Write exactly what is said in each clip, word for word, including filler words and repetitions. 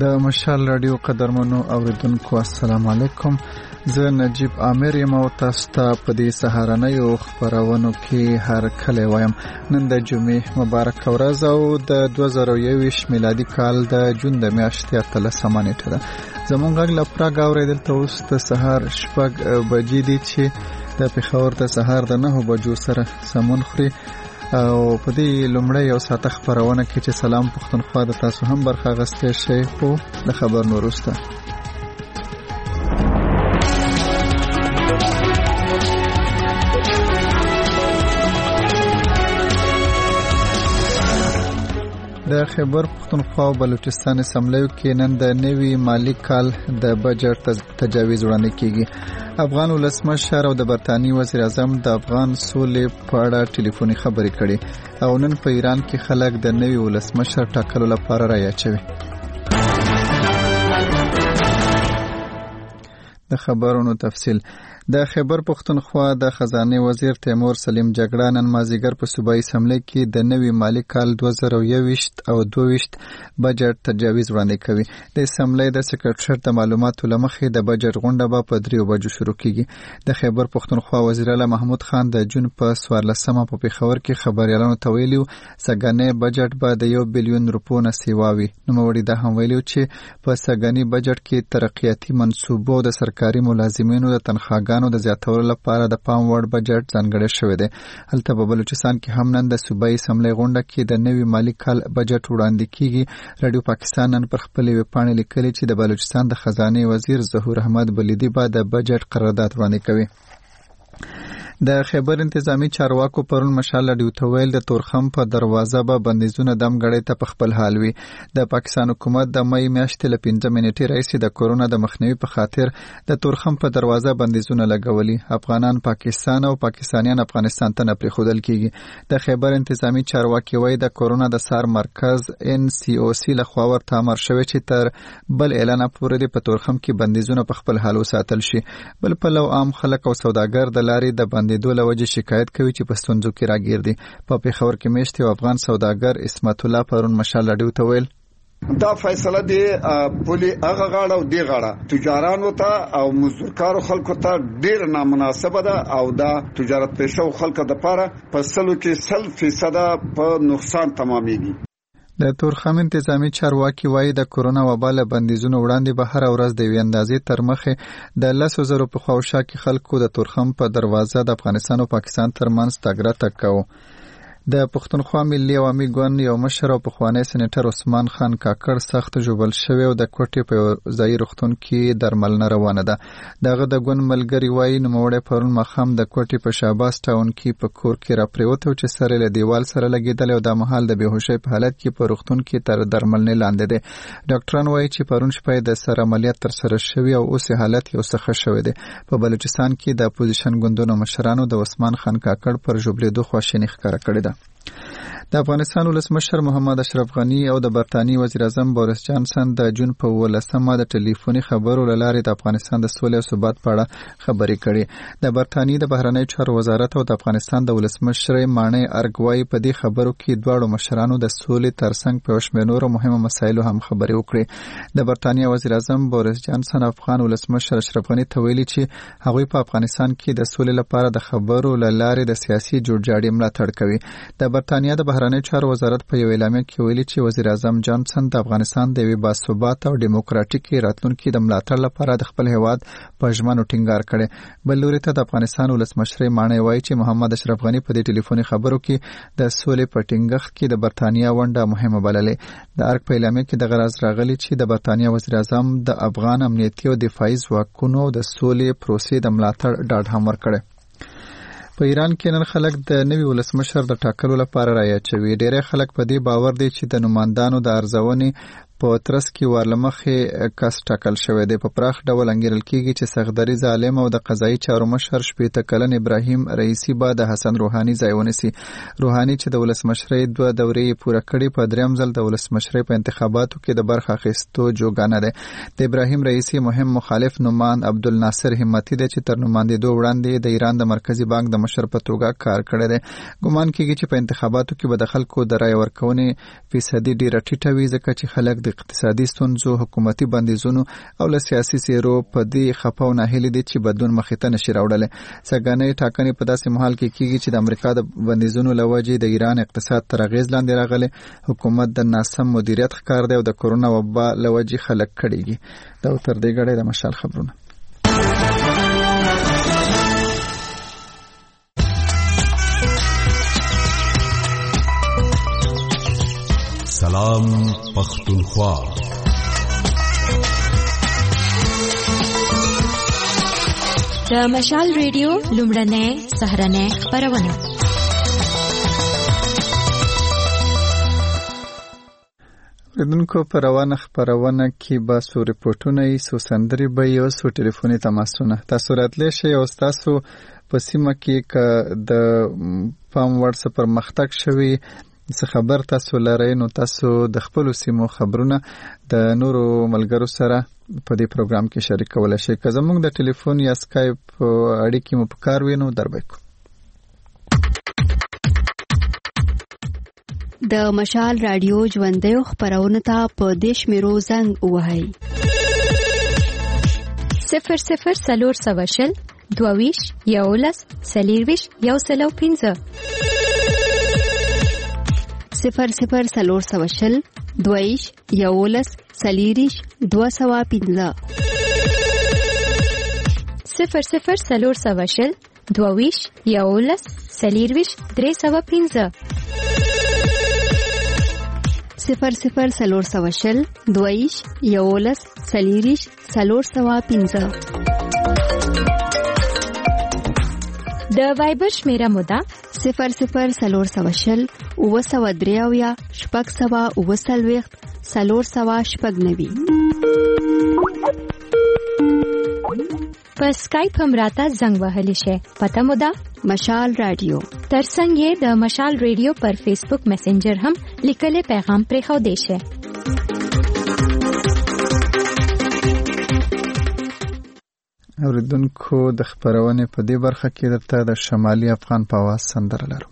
د مشال رادیو قدرمنو اوریدونکو السلام علیکم. زه نجیب عامر یم او تاسو ته په دې سهارنیو خبرونو کې هر کله وایم. نن د جمعې مبارک ورځ او د دوه زره یوویشت میلادي کال د جون د میاشتې اتلسمه نیټه ده. زموږ غږ له پراګ اورېدل ته اوس د سهار شپږ بجې دي چې د پېښور د سهار د نهو بجو سره سمون خوري. او په دې لومړی یو ساعت خبرونه کې چې سلام پښتونخوا د تاسو هم برخه غستې شي خو د خبر نو وروسته د خیبر پښتونخوا او بلوچستان اسمبلیو کې نن د نوي مالی کال د بجټ تجاویز وړاندې کیږي. افغان ولسمشر او د برتانی وزیر اعظم د افغان سولې په اړه ټلیفوني خبرې کړې او نن په ایران کې خلک د نوي ولسمشر ټاکلو لپاره رایه اچوي. د خبرونو تفصیل. د خیبر پښتونخوا د خزانه وزیر تیمور سلیم جګړه نن مازیګر په صوبایي اسمبلی کې د نوي مالی کال دوه زره یوویشت او دوه ویشت بجټ تجاویز وړاندې کوي. د اسمبلی د سکرټریټ د معلوماتو لمخې د بجټ غونډه به په دریو بجو شروع کیږي. د خیبر پښتونخوا وزیر اعلی محمود خان د جون په څوارلسمه په پېښور کې خبريالانو ته ویلي سګنې بجټ به د یو بلیون روپو نه سیواوي. نوموړي دا هم ویلي چې په سګنې بجټ کې ترقیاتي منصوبو د سرکاري ملازمینو د تنخواګانو د زیاتولو لپاره د پام وړ بجټ ځانګړی شوی دی. هلته په بلوچستان کې هم نن د صوبایي اسمبلی غونډه کې د نوي مالی کال بجټ وړاندې کیږي. رادیو پاکستان نن پر خپلې ویبپاڼې لیکلي چې د بلوچستان د خزانه وزیر ظهور احمد بلیدي به د بجټ قرارداد وړاندې کوي. د خیبر انتظامی چارواکو پرون مشال رادیو ته ویل د تورخم په دروازه به بندیزونه دم غړې ته په خپل حال وي. د پاکستان حکومت د مې میاشتې له پنځه منټې راځي د کورونا د مخنیوي په خاطر د تورخم په دروازه بندیزونه لګولي. افغانان پاکستان او پاکستانیان افغانستان ته نه پریښودل کیږي. د خیبر انتظامی چارواکي وایي د کورونا د سار مرکز ان سی او سی لخوا ورته امر شوی چې تر بل اعلان پورې په تورخم کې بندیزونه په خپل حال وساتل شي. بل په لو عام خلک او سوداګر د لارې د د دوله وجه شکایت کوي چې په ستونزو کې راګیر دي. په پېښور کې میشت یو افغان سوداګر اسمت الله پرون مشال رادیو ته ویل دا فیصله دی پولی هغه غاړه او دی غاړه تجارانو ته او مزدورکارو خلکو ته ډیر نامناسبه ده او دا تجارت پېښو خلکو د لپاره په سلو کې سل فیصد په نقصان تمامېږي. د تورخم انتظامی چارواکي وایي د کورونا وبا له بندیزونو وړاندې به هر ورځ د یوې اندازې تر مخې د لسو زرو په خواوشا کې خلکو د تورخم په دروازه د افغانستان او پاکستان ترمنځ تګ راتګ کوو. د پښتونخوا ملي عوامي ګوند یو مشر او پخوانی سېنیټر عثمان خان کاکړ سخت ژوبل شوی او د کوټې په ځای روغتون کې درملنه روانه ده. دغه د ګوند ملګری وایي نوموړی پرون ماښام د کوټې په شاباس ټاون کې په کور کې راپریوت او چې سر له دیوال سره لګېدلی او د مهال د بېهوشۍ په حالت کې په روغتون کې تر درملنې لاندې دی. ډاکټران وایي چې پرون شپه د سر عملیات ترسره شوی او اوس حالت یو څه ښه شوی دی. په بلوچستان کې د اپوزیشن ګوندونو مشرانو د عثمان خان کاکړ پر ژوبلېدو خواشیني ښکاره کړې ده. د افغانستان ولسمشر محمد اشرف غنی او د برتانی وزیر اعظم بوریس جانسن د جون په ولسمه د ټلیفوني خبرو لارې د افغانستان د سولې او ثبات په اړه خبرې کړې. د برتانی د بهرنی چارو وزارت او د افغانستان د ولسمشر مانع ارګوای په دې خبرو کې دواړو مشرانو د سولې ترڅنګ په شمېر نورو مهمو مسایلو هم خبرې وکړې. د برتانیا وزیر اعظم بوریس جانسن افغان ولسمشر اشرف غنی ته ویلي چې هغوی په افغانستان کې د سولې لپاره د خبرو لارې د سیاسي جوړجاړي ملاتړ کوي. د برتانیا د بهرنی چارو وزارت په یو اعلامیه کې ویلي چې وزیر اعظم جانسن د افغانستان د یوې باثباته او ډیموکراټیکې راتلونکي د ملاتړ لپاره د خپل هیواد په ژمنو ټینګار کړی. بل لوري ته د افغانستان ولسمشر مانع وایي چې محمد اشرف غنی په دې ټلیفوني خبرو کې د سولې په ټینګښت کې د برتانیا ونډه مهمه بللې. د ارګ په اعلامیه کې د غرض راغلی چې د برتانیا وزیر اعظم د افغان امنیتي او دفاعي ځواکونو د سولې پروسې د ملاتړ ډاډ هم ورکړی. په ایران کې نن خلک د نوي ولسمشر د ټاکلو لپاره رایه اچوي. ډېری خلک په دې باور دي چې د نمایندانو د ارزونې په ترڅ کې ورلمخې کس ټاکل شوی دی. په پراخ ډول انګیرل کېږي چې صفدري ظالم او د قضایي چارو مشر شپېته کلن ابراهیم رئیسي به د حسن روحاني ځای ونیسي. روحاني چې د ولسمشرۍ دوه دورې پوره کړې په دریم ځل د ولسمشرۍ په انتخاباتو کې د برخه اخیستو جوګانه دی. د ابراهیم رئیسي مهم مخالف نومان عبدالناصر همتی دی چې تر نمایندېدو وړاندې د ایران د مرکزي بانک د مشر په توګه کار کړی دی. ګمان کېږي چې په انتخاباتو کې به د خلکو د رایې ورکونې فیصدي ډېره ټیټه وي ځکه چې خلک د د اقتصادي ستونزو، حکومتي بندیزونو او له سیاسي څیرو په دې خپه او ناهیلي دي چې بدلون مخې ته نشي راوړلی. څګنې ټاکنې په داسې مهال کې کیږي چې د امریکا د بندیزونو له وجې د ایران اقتصاد تر اغیز لاندې راغلی. حکومت د ناسم مدیریت ښکار دی او د کرونا وبا له وجې خلک کړيږي. دا تر دې غړي د مشال خبرونه. سلام پختونخوا. د مشال ریډیو لومړنۍ سهارنۍ خبرونه. ردونکو پر روانه خبرونه کې به سو ریپورتونه ای سو سندري به یو سو ټلیفوني تماسونه. تاسو راتلی شئ او تاسو په سیمه کې ک د پام وړ څه پرمختګ شوی څه خبر تاسو لرئ نو تاسو د خپل سیمو خبرونه د نورو ملګرو سره په دې پروګرام کې شریکولای شئ. که زموږ د ټلیفون یا اسکایپ اړیکې مو په کار وي نو دربکو. د مشال رادیو ژوندۍ خبرونه ته په دیش میرو زنګ وهاي صفر صفر سلور سواشل دوویش یولس سلیرویش یو سلو پینزه صفر صفر سلور سواشل دویش یولس سلیریش دو سوا پینزه صفر صفر سلور سواشل دوویش یولس سلیرویش درې سوا پینزه صفر صفر سلور سواشل دویش یولس سلیریش سلور سوا پینزه. د وایبر شمیره مودا صفر صفر سلور سواشل اوه سوا دریاویا شپږ سوا اوه سلویخت سلور سوا شپږ نوي. په سکایپ هم راته زنګ وهلی شي. پته مودا مشال رادیو. ترڅنګ یې د مشال رادیو پر فیسبوک میسنجر هم لیکلي پیغام پرې خو دی شي. اوریدونکو د خبرونه په دې برخه کې درته د شمالي افغان په आवाज سندره لرو.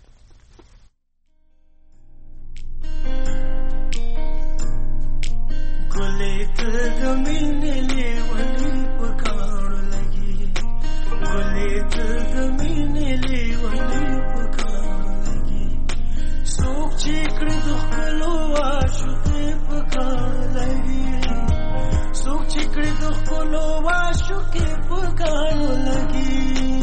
ګلې ته مینې لیونی پکاړو لګي ګلې ته مینې لیونی پکاړو لګي څوک چې کړ د خپلو عاشقې پکاړو لګي څوک چې کړ د خپلو عاشقې پکاړو لګي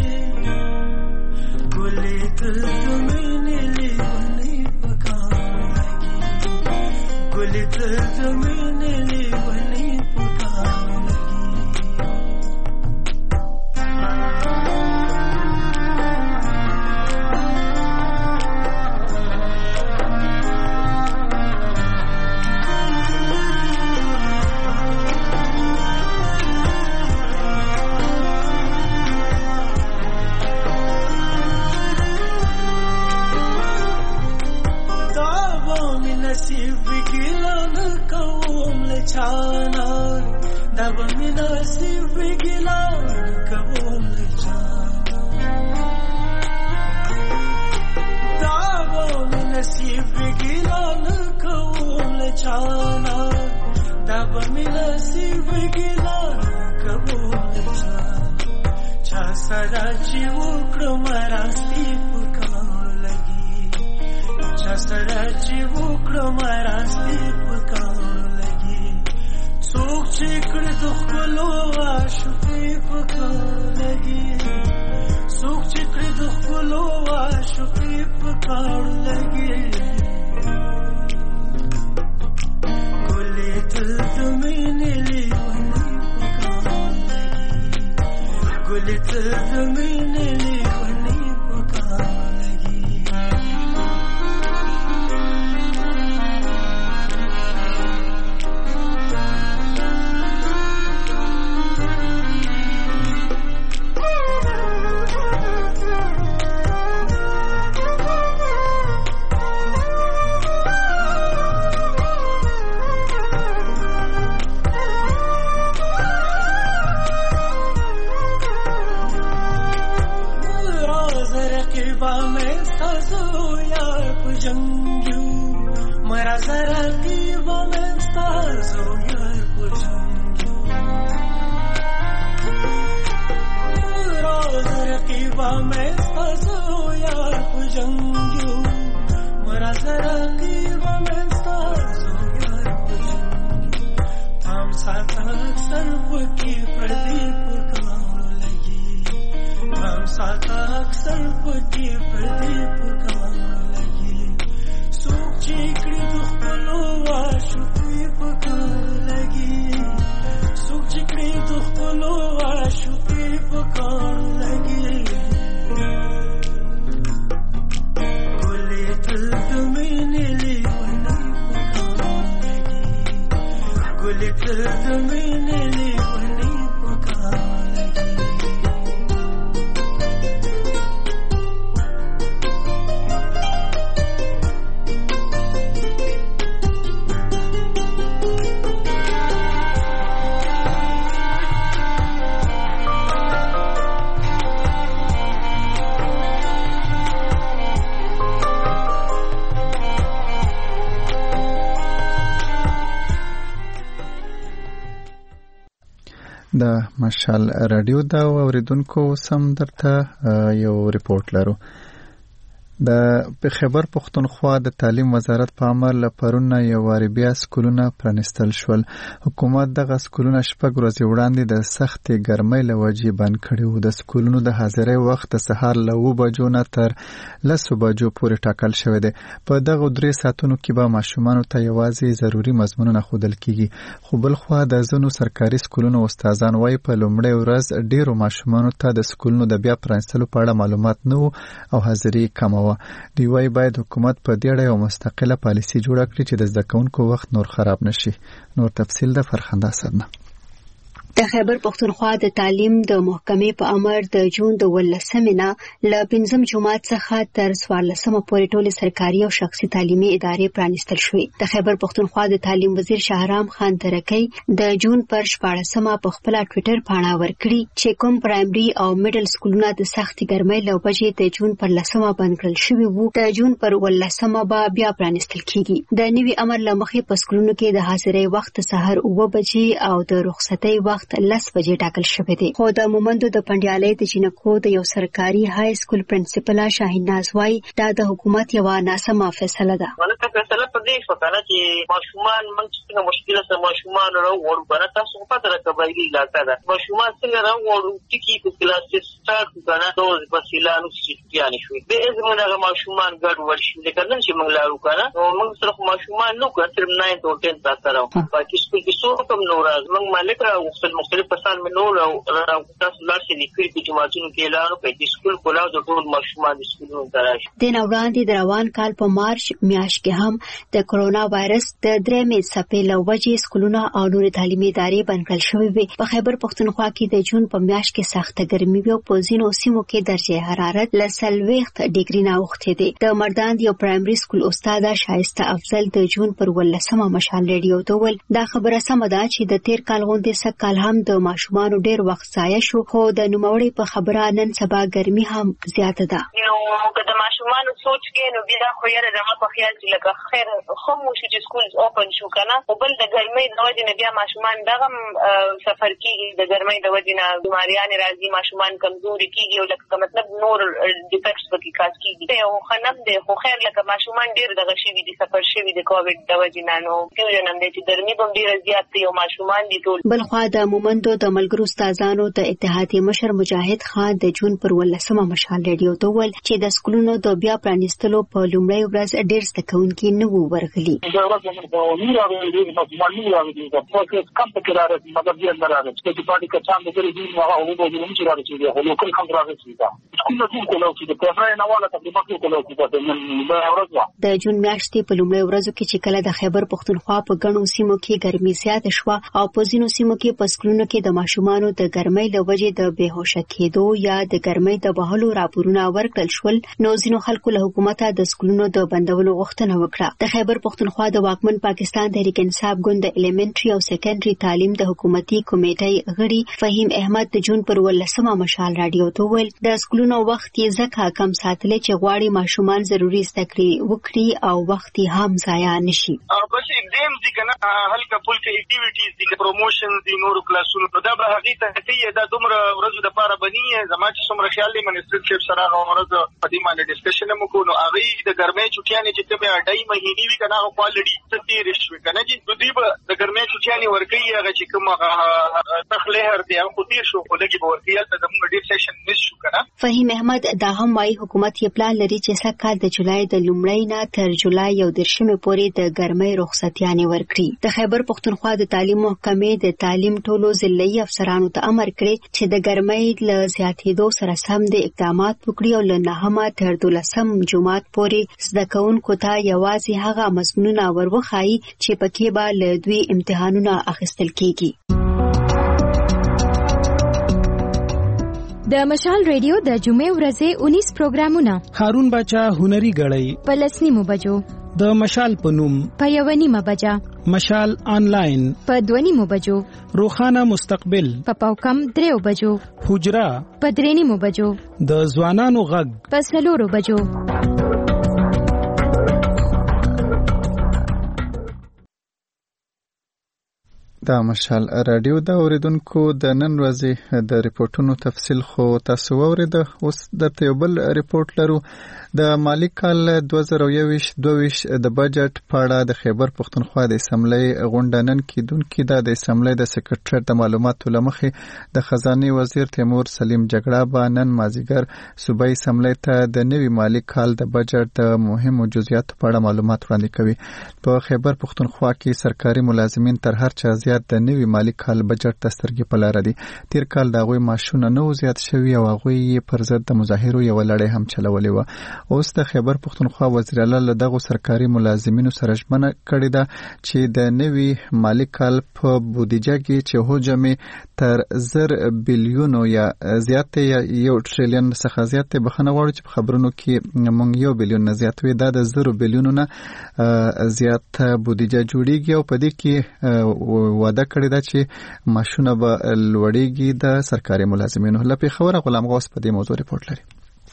ګلې ته مینې لیونی پکاړو لګي ګلې ته مینې لیونی پکاړو لګي. نصیب ګیلان کوم لچانا دا به می نصیب ګیلان کوم لچانا دا به می نصیب ګیلان کوم لچانا دا به می نصیب ګیلان کوم لچانا چا سره چې وکړم راستی پکار لګي چا سره چې وکړم راستی پکار لګي څوک چې کړ د خپلو عاشقې پکار لګي څوک چې کړ د خپلو عاشقې پکار لګي ګلې ته د مینې لیونی پکار لګي ګلې ته د مینې لیونی پکار لګي. مرا رقیبا مستازو یار پجنگو راز رقیبا مستازو یار پجنگو مرا رقیبا مستازو یار پجنگو تام سات اکثر پکی پردیپ کانو لگی تام سات اکثر پکی پردیپ کانو لگی سوک چیکڑی دخلو آشوکی پکان لگی سوک چیکڑی دخلو آشوکی پکان لگی گلی تل دمینی لیونی پکان لگی گلی تل دمینی لیونی پکان لگی د مشال رادیو دا اوریدونکو سم درته یو ریپورت لرو. د په خبر پښتونخوا د تعلیم وزارت په امر لپاره یو واری بیا سکولونه پرانستل شول. حکومت دغه سکولونه شپږ ورځې وړاندې د سختې ګرمۍ له وجې بند کړي وو. د سکولونو د حاضرۍ وخت د سهار له اوه بجو نه تر لسو بجو پورې ټاکل شوی دی. په دغه درې ساعتونو کې به ماشومانو ته یوازې ضروري مضمونونه ښودل کیږي. خو بل خوا د ځینو سرکاري سکولونو استادان وایي په لومړۍ ورځ ډیرو ماشومانو ته د سکولونو د بیا پرانستلو په اړه معلومات نه وو او حاضري کمه وه. دوی وايي باید حکومت په دې اړه یو مستقله پالیسي جوړه کړي چې د زده کوونکو وخت نور خراب نشي. نور تفصیل د فرخنده سرنه. د خیبر پښتونخوا د تعلیم د محکمې په امر د جون د ولسمې نه له پنځم جماعت څخه تر څوارلسمه پورې ټولې سرکاري او شخصي تعلیمي ادارې پرانستل شوې. د خیبر پښتونخوا د تعلیم وزیر شهرام خان ترکی د جون پر شپاړسمه په خپل ټوئیټر باندې ورکړي چې کوم پرایمري او میډل سکولونه د سختې ګرمۍ له وجې د جون پر لسمه بند کړل شوي وو د جون پر ولسمه به بیا پرانستل کیږي. د نوي امر له مخې په سکولونو کې د حاضرۍ وخت سحر اوه بجې او د رخصتۍ وخت لس بجې ټاکل شوی دی. خو د مومندو د پنډیالۍ د جنکو د یو سرکاري های سکول پرنسپل شاهین ناز وايي دا د حکومت یو ناسمه فیصله ده. ولکه فیصله په دې وکړه چې ماشومان موږ څنګه مشکله سره ماشومان راوړو کنه تاسو په تر کبایي علاقه ده ماشومان څنګه راوړو ټکی په کلاس سټارټ کنه دوز بسیلانو سټیانی شوی به زمونږه ماشومان ګډ ورشي لکه نن چې موږ لارو کنه نو موږ سره ماشومان نو کتر نه ته ټین تاسو راو پاتې سکول کې څو کوم نور موږ مالک راو مختلف پسان مې نور او تاسو لارسي لیکلي چې جماعتونو کې اعلان وکړي چې سکول کولاو د ټول ماشومان د سکولونو تراشي. د نو وړاندې د روان کال په مارچ میاشت کې هم د کرونا وایرس د درېمې څپې له وجې سکولونه او نور تعلیمي ادارې بند کړل شوې وي. په خیبر پښتونخوا کې د جون په میاشت کې سخته ګرمي وي او په ځینو سیمو کې درجه حرارت له څلوېښت ډیګري نه اوښتې دی. د مردان یو پرایمري سکول استاد شایسته افضل د جون پر ولسمه مشال ریډیو ته وویل دا خبره سمه ده چې د تیر کال غوندې سږ کال هم د ماشومانو ډیر وخت ضایع شو خو د نوموړي په خبره نن سبا ګرمي هم زیاته ده. نو که د ماشومانو سوچ کې نو بیا خو یې زما په خیال چې لکه خیر خو مو چې سکول اوپن شو کنه او بل د ګرمۍ د وجې نه بیا ماشومان دغه سفر کیږي د ګرمۍ د وجې نه بیماریان راځي ماشومان کمزوري کیږي او لکه مطلب نور ډیفیکټس پکې کاس کیږي او خنم ده خو خیر لکه ماشومان ډیر دغه شي دي سفر شوی د کووډ د وجې نه نو کیږي نن د ګرمۍ په ډیر زیات دی او ماشومان دي ټول. بل خو د مومندو د ملګرو استادانو د اتحادیې مشر مجاهد خان د جون پر ولسمه مشال ریډیو ته وویل چې د سکولونو د بیا پرانیستلو په لومړۍ ورځ ډېر زده کوونکي نه وو ورغلي. د جون میاشتې په لومړۍ ورځو کې چې کله د خیبر پښتونخوا په ګڼو سیمو کې ګرمي زیاته شوه او په ځینو سیمو کې په سکولونو سکولونو کې د ماشومانو د ګرمۍ له وجې د بېهوشه کېدو یا د ګرمۍ د بهلو راپورونه ورکړل شول، نو ځینو خلکو له حکومته د سکولونو د بندولو غوښتنه وکړه. د خیبر پښتونخوا د واکمن پاکستان تحریک انصاف ګوند د الیمنټري او سیکنډري تعلیم د حکومتي کمیټې غړي فهیم احمد د جون پر ولسمه مشال رادیو ته ویل د سکولونو وخت یې ځکه کم ساتلی چې غواړي ماشومان ضروري زده کړې وکړي او وخت یې هم ضایع نشي. بس اقدام دي کنه هلکه پلکه اکټیویټیز دي، پروموشن دي، نورو کلاسونو دا به هغه ته کوي. دا دومره ورځو د پاره بني زما چې څومره خیال دی منسټر شپ سره هغه ورځ په دې باندې ډسکشن مو کو. نو هغه د ګرمۍ چټیانې چې ته به اډای مهینی وی کنه هغه کوالټي ستې رښوي کنه چې دوی به د ګرمۍ چټیانې ورکړي هغه چې کوم هغه تخلیهر دی هغه تیر شو خو لګي به ورکړي ته زموږ ډیر سیشن مس شو کنه. فهیم احمد دا هم وايي حکومت یې پلان لري چې سکه د جولای د لومړۍ نه تر جولای یو درشمه پورې د ګرمۍ رخصتیانې ورکړي. د خیبر پښتونخوا د تعلیم محکمې د تعلیم ټولو ضلعي افسرانو ته امر کړی چې د ګرمۍ له زیاتېدو سره سم د اقدامات وکړي او له نهمه تر دولسم جماعت پورې زده کوونکو ته یوازې هغه مضمونونه وروښایي چې پکې به له دوی امتحانونه اخیستل کیږي. د مشال ریډیو د جمعې ورځې اونیس پروګرامونه هارون باچا هنري غړی په لسنیمو بجو، د مشال په نوم په یو نیمه بجه، مشال آنلاین په دوه نیمو بجو، روخانه مستقبل په پاوکم دریو بجو، حجره په درې نیمو بجو، د ځوانانو غږ په څلورو بجو. دا مشال رادیو د اوریدونکو د نن ورځې د ریپورتونو تفصیل خو تاسو ورید. اوس درته یو بل ریپورت لرو. د مالی کال دوه زره یوویشت دوه ویشت د بجټ په اړه د خیبر پښتونخوا د اسمبلی غونډه نن کیدونکې ده. د اسمبلی د سکرټریټ د معلوماتو لمخې د خزانه وزیر تیمور سلیم جګړه به نن مازیګر صوبایي اسمبلی ته د نوي مالی کال د بجټ د مهمو جزئیاتو په اړه معلومات وړاندې کوي. په خیبر پښتونخوا کې سرکاري ملازمین تر هر چا زیات د نوي مالی کال بجټ ته سترګې په لاره دي. تیر کال د هغوی معاشونه نه زیات شوي او هغوی یې پر ضد د مظاهرو یوه لړۍ هم چلولې وه. اوس د خیبر پښتونخوا وزیر اعلی له دغو سرکاري ملازمینو سره ژمنه کړې ده چې د نوي مالی کال په بودیجه کې چې حجم تر زر بیلیونو یا زیات یا یو ټریلیون څخه زیات بخنه غواړي چې په خبرونو کې مونږ یو بیلیون نه زیات وي. دا د زر بیلیونو نه زیات بودیجه جوړیږي او په دې کې وعده کړی ده چې معاشونه به لوړیږي د سرکاري ملازمینو. له پیښوره غلام غوث په دې موضوع ریپورت لري.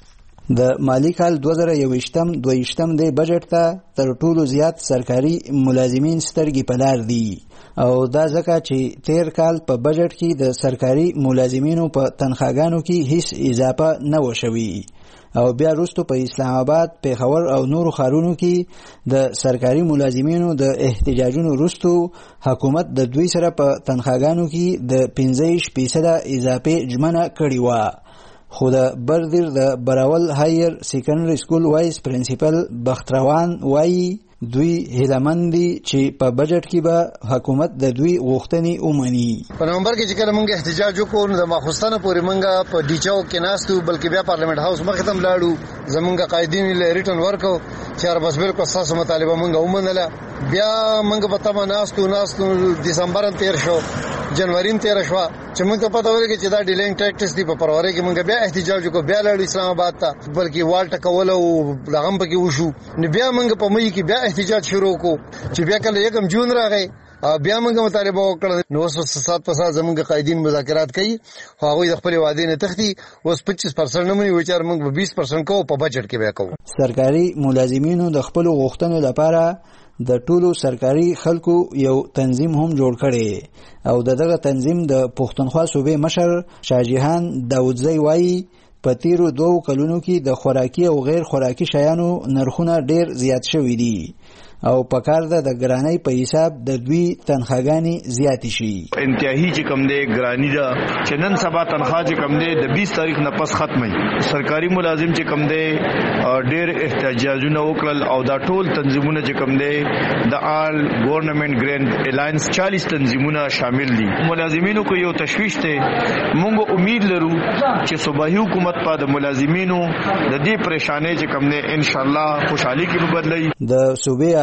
د مالی کال دوه زره یوویشتم دویشتم د بجټ ته تر ټولو زیات سرکاري ملازمین سترګې په لار دي او دا ځکه چې تیر کال په بجټ کې د سرکاري ملازمینو په تنخواګانو کې هیڅ اضافه نه و شوی او بیا وروسته په اسلام آباد، پیښور او نورو ښارونو کې د سرکاري ملازمینو د احتجاجونو وروسته حکومت د دوی سره په تنخواګانو کې د پنځه فیصده اضافه ژمنه کړې وه. خو د بردر د براول هایر سیکنډري سکول وایس پرنسپل بختروان وایي دوی هیلمن دي چې په بجټ کې به حکومت د دوی غوښتنې ومني. په نومبر کې چې کله موږ احتجاج وکړو نو د ماخوستانه پورې موږ په ډیچاو کې ناستو، بلکې بیا پارلیمنت هاوس مخې ته لاړو. زمونږ قائدین له ریټن ورکو چې بس بالکل تاسو مطالبه موږ ومنله. بیا موږ په تمه ناستو ناستو دسمبر تیر شو، جنوري تیر شو چې موږ ته پته ولګي چې دا ډیلینګ ټیکټس دی. په فروری کې موږ بیا احتجاج وکړو، بیا لاړو اسلام آباد ته، بلکې والټه کول او لغم پکې وشو. نو بیا موږ په مې کې بیا احتجاج شروع کو چې بیا کله یکم جون راغی بیا موږ مطالبه وکړه. نو اوس سات په سات زموږ قائدین مذاکرات کوي، هغه د خپل وعده نه تختی. اوس پچیس پرسنټ نه مونږ وچار موږ به بیس پرسنټ کوو په بجټ کې بیا کوو. سرکاري ملازمینو د خپل غوښتنو لپاره د ټولو سرکاري خلکو یو تنظیم هم جوړ کړي او دغه تنظیم د پښتونخوا صوبې مشر شاهجهان داودزی وایي په تیرو دوو کلونو کې د خوراکي او غیر خوراکي شیانو نرخونه ډیر زیات شوي دي او پکار ده د ګرانۍ په حساب د دوی تنخواګانې زیات شي. انتهایی چې کم دی ګرانی ده چې نن سبا تنخوا چې کم دی د بیس تاریخ نه پس ختمي. سرکاري ملازم چې کم دی ډیر احتجاجونه وکړل او دا ټول تنظیمونه چې کم دی د آل ګورنمنت ګرانټ الاینس چالیس تنظیمونه شامل دي. ملازمینو کو یو تشویش ته مونږ امید لرو چې صوبایي حکومت په د ملازمینو د دې پریشانې چې کم دی ان شاء الله خوشحالي کې بدلای. د صوبې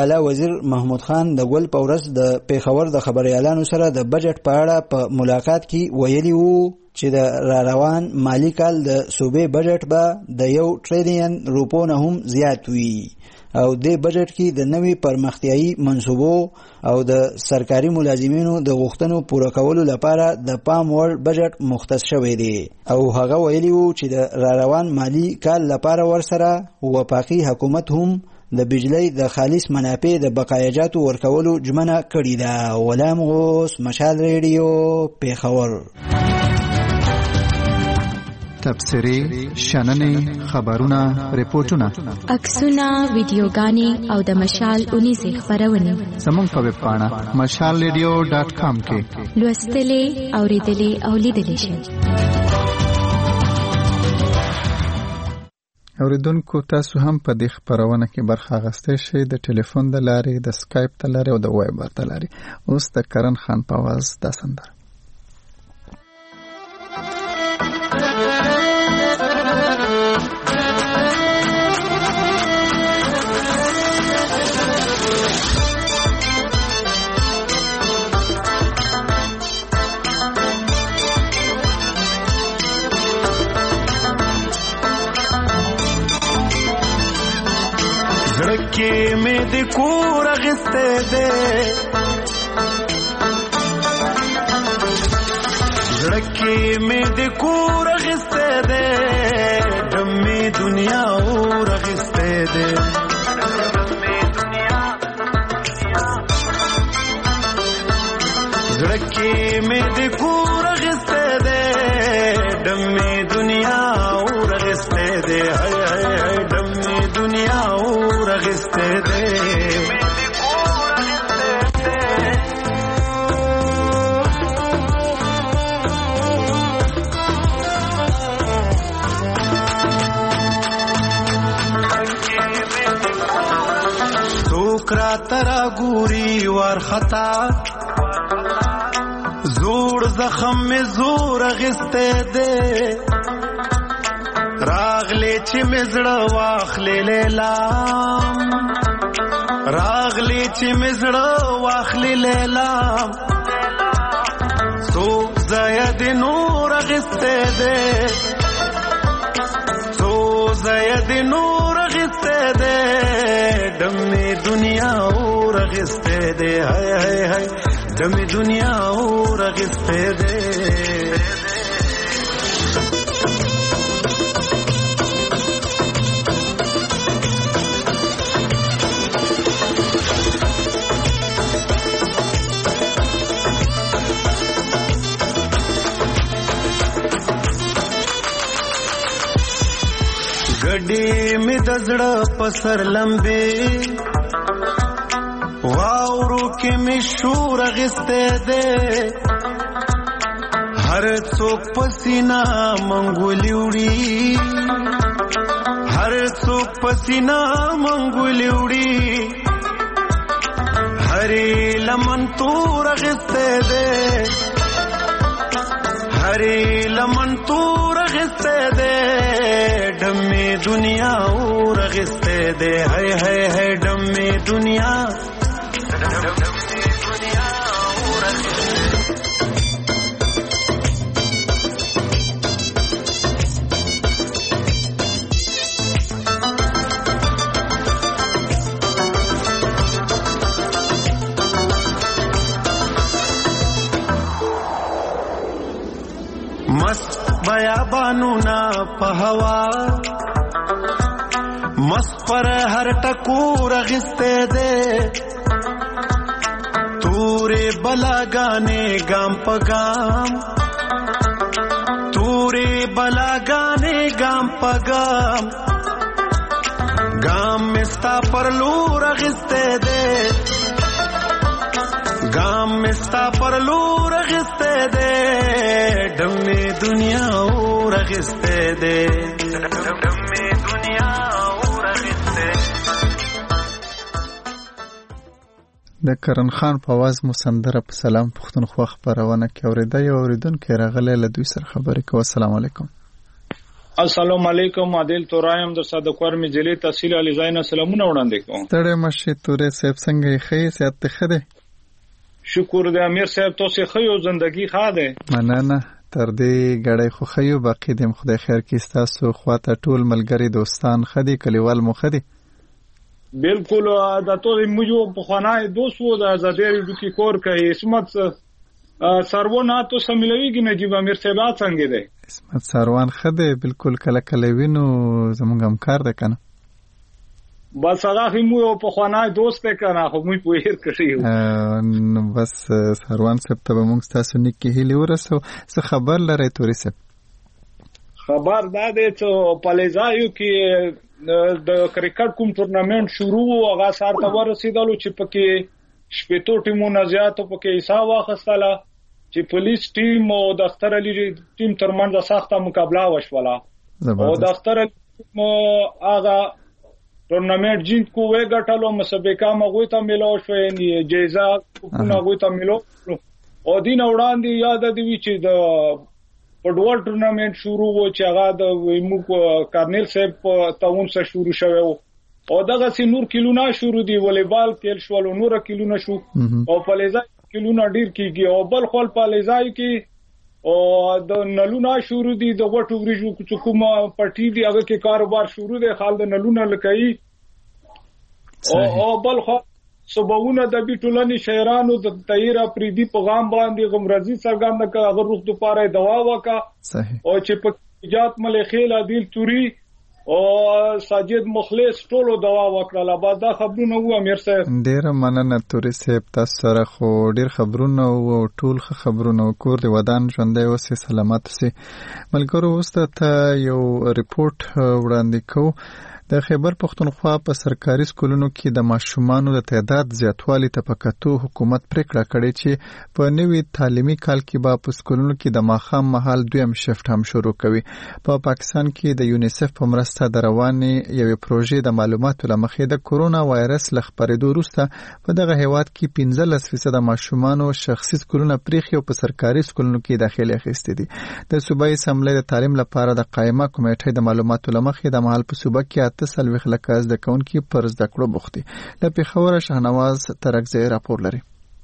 اعلی وزیر محمود خان د ګل په ورځ د پیښور د خبريالانو سره د بجټ په اړه په ملاقات کې ویلي وو چې د را روان مالی کال د صوبې بجټ به د یو ټریلیون روپو نه هم زیات وي او د بجټ کې د نوي پرمختیايي منصوبو او د سرکاري ملازمینو د غوښتنو پوره کولو لپاره د پام وړ بجټ مختص شوی دی او هغه ویلي وو چې د را روان مالی کال لپاره ورسره وفاقي حکومت هم د بجلی د خالص منافع د بقایاجاتو ورکولو ژمنه کړې ده. غلام غوث، مشال ریډیو، پیښور. تبصرې، شننې، خبرونه، ریپورتونه، عکسونه، ویډیوګانې او د مشال اونیزې خپرونې زموږ په ویب پاڼه مشال ریډیو ډاټ کام کې لوستلې، اوریدلې او لیدلې شئ. اوریدونکو تاسو هم په دې خبرونه کې برخه اخیستی شئ د ټلیفون د لارې، د سکایپ د لارې او د وایبر د لارې. اوس د کرن خان په आवाज دا سندره. زړکې مې د کور اغسته ده، زړکې مې د کور اغسته ده، دمې دنیا اور اغسته ده، زړکې مې د کور اغسته ده، دمې دنیا اور اغسته ده، هاي هاي هاي دمې دنیا اور اغسته ده. څوک ترا ګوري ورخطا، زوړ زخم می زور اغسته ده، راغلی چې مزړه واخلې لیلام، راغلی چې مزړه واخلې لیلام، څو زید نور اغسته ده، څو زید نور اغسته ده، دمې دنیا اور اغسته ده، هاي هاي هاي دمې دنیا اور اغسته ده. ګډې مې د زړه په سر لمبې، واورو کې مې شور اغسته ده، هر څوک پسینا منګولې وړي، هر څوک پسینا منګولې وړي، هرې لمن تور اغسته ده، هرې لمن تور اغسته ده، دمې دنیا اور اغسته ده، هاي هاي هاي دمې دنیا دمې دنیا اور اغسته. مست بیابانونا په هوا، مست پر هر ټکور اغسته ده، تورې بلاګانې ګام په ګام، تورې بلاګانې ګام په ګام، ګام مستا پر لور اغسته ده، ګام مستا پر لور اغسته ده، دمې دنیا اور اغسته ده، دمې دنیا اور اغسته. د کرن خان په आवाज مو سندره په سلام پښتونخوا خبرونه کې اورېده. یو اوریدونکی راغلی له دوی سره خبرې کوي. السلام علیکم. السلام علیکم. عادل تورایم د صادقور مجلې تحصیل علی زین سلامونه وړاندې کوم. ستړي مشه تورې صاحب څنګه یې خې سیادت خده؟ شکر د امیر صاحب تاسو خیو زندگی خاده. مننه تر دې غړې خو خیو باقی دم خدای خیر کې تاسو خواته ټول ملګری دوستان خدي کلیوال مو خدي. بالکل د ټول موجو په خانه دوسو د آزادۍ د کور کوي اسمت سروان تو سملويږي نجيب امیر صاحب څنګه دی؟ اسمت سروان خده بالکل کله کله وینو زمونږ هم کار ده کنه. بس هغه مو په خانه دوست کنه خو مو په هیر کړی بس سروان صاحب ته موږ تاسو نیکی هلی ورسو څه خبر لري توري صاحب؟ خبر دا دی چې پالیزایو کې د کرکټ کوم ټورنمنت شروع هغه سار ته ورسېدلو چې پکې شپږ ټیمونه زیاتو پکې حساب واخستله چې پولیس ټیم او د اختر علي ټیم ترمنځ سخته مقابله وشوله او د اختر هغه ټورنمنت جین کو وې ګټلو مسابقه مغوي ته ملو شوې جایزه کوونه غوي ته ملو او دین وړاندې یاد دی چې د فوټبال ټورنمنت شروع و چې هغه د ویمو کارنل صاحب تاون سره شروع شوه او دغه سي نور کلونه شروع دی والیبال کېل شو نور کلونه شو او پالیزا کلونه ډیر کیږي او بل خپل پالیزای کې او د نلونه شروع دي د وټو ورجو کومه پټی دی هغه کې کاروبار شروع دی خال د نلونه لکای او او بل خو صبونه د بیټولنی شهرانو د تایرا پریدي پیغام باندې غمرزي څرګند کړه هغه روح د پاره دوا وکا او چې په ایجاد ملخیل عادل توري او ساجد مخلص ټولو دوا وکړه بعد دا خبرونه و امیر صاحب ډیر مننه توري صاحب تاسو سره خو ډیر خبرونه او ټول خبرونه کور دی ودان ژوندۍ اوسې سلامت اوسې ملګرو اوسه ته یو ریپورت وړاندې کوم د خیبر پختونخوا په سرکاري سکولونو کې د ماشومانو د تعداد زیاتوالي ته په کتو حکومت پریکړه کړې چې په نوي تعلیمي کال کې به په سکولونو کې د ماښام مهال دویم شفت هم شروع کوي. په پا پاکستان کې د یونیسف په مرسته د روانې یوې پروژې د معلوماتو له مخې د کورونا وایرس له خپرېدو وروسته په دغه هیواد کې پنځلس فیصده ماشومانو شخصي سکولونه پریښي او په سرکاري سکولونو کې داخله اخیستې دي. د صوبایي اسمبلۍ د تعلیم لپاره د قائمه کمیټې د معلوماتو له مخې د مهال په صوبه کې تسل وخلک از د کون کې پر زده کړو بوختي. د پیښور شاهنواز ترکزی راپور لري.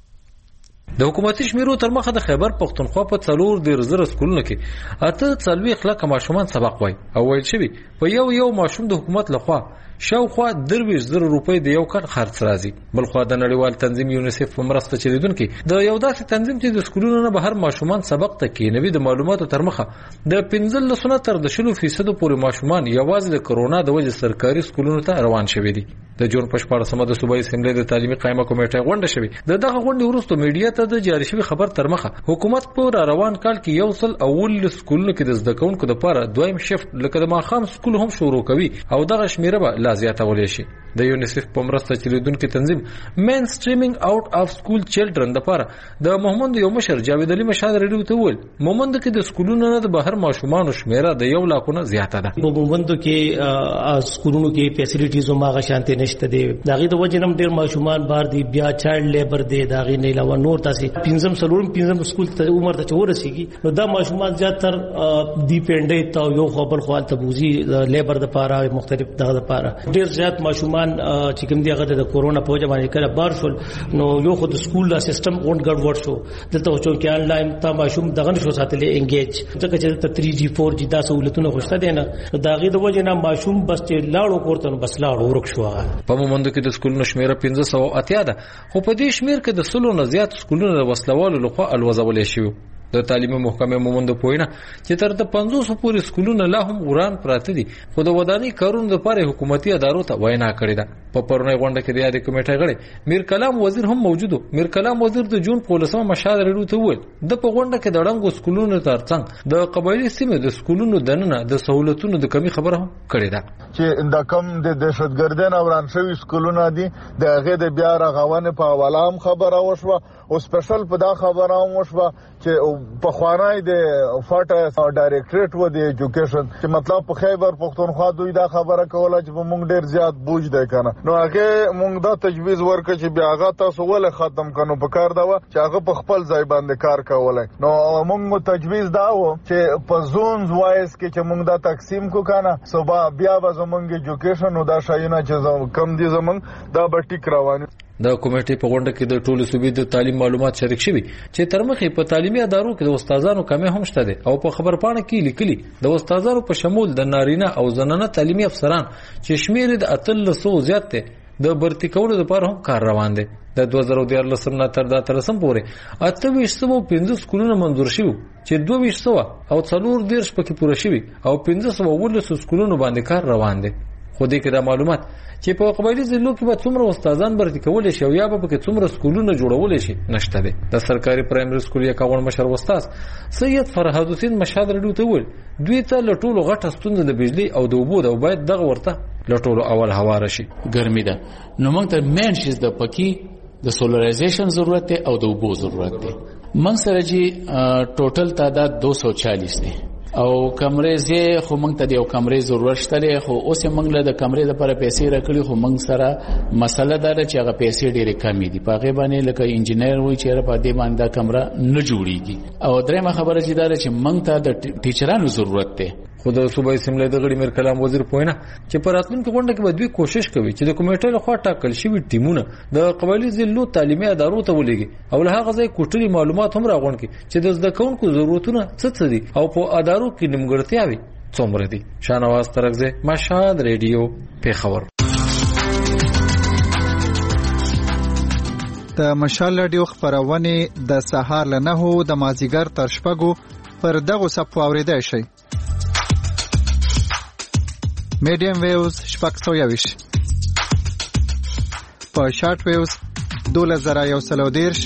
د حکومتي شمیرو تر مخه د خیبر پختونخوا په څلور ډیر زره سکولونو کې اته څلوي خلک ماشومان سبق وای او ویل شوی په یو یو ماشوم د حکومت لخوا شاوخوا درویش زره روپۍ د یو کال خرڅ راځي. بلخوا د نړیوال تنظیم یونیسف په مرسته چلیدونکو د یو داسې تنظیم چې د سکولونو نه بهر ماشومان سبق ته کېنوي د معلوماتو تر مخه د پنځلس نه تر د شلو فیصد پورې ماشومان یوازې د کرونا د وجې سرکاري سکولونو ته روان شوي دي. د جون په شپاړسمه د صوبایي اسمبلۍ د تعلیمي قائمه کمیټې غونډه شوې. د دغه غونډې وروسته میډیا ته د جاری شوی خبر تر مخه حکومت په را روان کال کې یو سل اول سکولونو کې د زده کوونکو لپاره دویم شفت لکه د ماښام سکول هم شروع کوي او دغه شمیره به لا زیاتولی شي. د یونیسف په مرسته چلیدونکو تنظیم مین سټریمینګ آوټ اف سکول چلډرن لپاره د مومند یو مشر جاوید علي مشاد رډیو ته ویل مومند کې د سکولونو نه د بهر ماشومان شمیره د یو لاکونه زیاته ده. په مومند کې سکولونو کې فیسیلیټیز ما غشانته نشته دي داغه د وجه نم ډیر ماشومان بار دي بیا چایلډ لیبر دي داغه نه علاوه نور تاسو پنځم سلورم پنځم سکول ته عمر ته ورسیږي نو دا ماشومان زیاتر ډیپندنت تا یو خبر خو تبوزي لیبر د پاره مختلف دغه د پاره ډیر زیات ماشومان چې کوم دی هغه د کورونا په وجه باندې کله بار شول نو یو خو د سکول دا سیستم اون ګډوډ شو دلته چې کې انلاین تا ماشوم دغه نشو ساتلې انګیج ځکه چې ته تھری جی فور جی دا سہولتونه خوشته دي نه داغه د وجه نه ماشوم بس چې لاړو کوړته بس لاړو ورک شو. په مومند کې د سکولونو شمیره پنځه سوه اتیا ده خو په دې شمیر کې د سلو نه زیات سکولونو د وسلوالو لخوا الوزولې شوي. د تعلیمي محکمې مومند پوینه چې تر د پنځوس پورې سکولونه لا هم وران پراته دي خو د وداني کارونو لپاره حکومتي ادارو ته وینا کړې ده. په پرونی غونډه کې د یادې کمیټې غړي میر کلام وزیر هم موجود و. میر کلام وزیر د جون په لسمه مشال رډو ته ویل د په غونډه کې د ډنګو سکولونو ترڅنګ د قبایلی سیمې د سکولونو دننه د سہولتونو د کمی خبره هم کړې ده چې د کم د دهشتګردۍ وران شوی سکولونه دي د هغه د بیا رغونې په حواله هم خبره وشوه او سپیشل په دا خبره هم وشوه چې په خوانای د فاټه ډایریکټریټ و د ایجوکیشن چې مطلب په خیبر پختونخوا دوی دا خبره کوله چې موږ ډیر زیات بوج دی کنه نو هغه موږ دا تجویز ورکړ چې بیا هغه تاسو ول ختم کنو په کار دا چې هغه په خپل ځای باندې کار کولای نو موږ تجویز دا و چې په زونز وایس کې چې موږ دا تقسیم کو کنه صبح بیا به زمونږ ایجوکیشن او دا شایونه چې کم دي زمونږ دا به ټیک روان د کمیټې په غونډه کې د ټولو صوبې د تعلیم معلومات شریک شوي چې تر مخې په تعلیمي ادارو کې د استادانو کمی هم شته دي او په خبرپاڼه کې لیکلي د استادانو په شمول د نارینه او زنانه تعلیمي افسران چې شمیر د اتلسو زیات دي د برتی کولو لپاره هم کار روان دي د دوه زره دیارلس نه تر دا ترسم پورې اته ویشت سوه پنځه سکولونه منظور شوي چې دوه ویشت سوه او څلور دیرش پکې پوره شوي او پنځه سوه اوولس سکولونو باندې کار روان دي خو دې کې دا معلومات چې په قبایلي ضلعو کې به څومره استادان برتي کولی شي او یا به پکې څومره سکولونه جوړولی شي نشته دی د سرکاري پرایمري سکول یکاون مشر استاد سید فرهاد حسین مشهد رډیو ته وویل دوی ته له ټولو غټه ستونزه د بجلي او د اوبو ده او باید دغه ورته له ټولو اول هواره شي ګرمي ده نو موږ ته مین شیز د پکې د سولرایزیشن ضرورت دی او د اوبو ضرورت دی موږ سره چې ټوټل تعداد دو سو چالیس دی او کمرې زه خو موږ ته د یو کمرې ضرورت شته خو اوس موږ له د کمرې لپاره پیسې راکړي خو موږ سره مسله ده چې هغه پیسې ډېرې کمې دي په هغه باندې لکه انجینر وایي چې په دې باندې دا کمره نه جوړیږي او درېمه خبره چې دا چې موږ ته د ټیچرانو ضرورت دی خو د صوبایي اسمبلی د غړي میر کلام وزیر پوینه چې په راتلونکي غونډه کې به دوی کوشش کوي چې د کمیټې لخوا ټاکل شوي ټیمونه د قبایلي ضلعو تعلیمي ادارو ته ولېږي او له هغه ځای کوټلي معلومات هم راغونډ کړي چې د زده کوونکو ضرورتونه څه څه دي او په ادارو کې نیمګړتیاوې څومره دي. شاهنواز ترکزی، مشهد ریډیو، پیښور. د مشال رادیو خبرونه د سهار له نهو د مازیګر تر شپږو پر دغه صفو اوریدای شي. میډیم ویوز شپږ سوه یویش، په شارټ ویوز دولس زره یو سل او دیرش،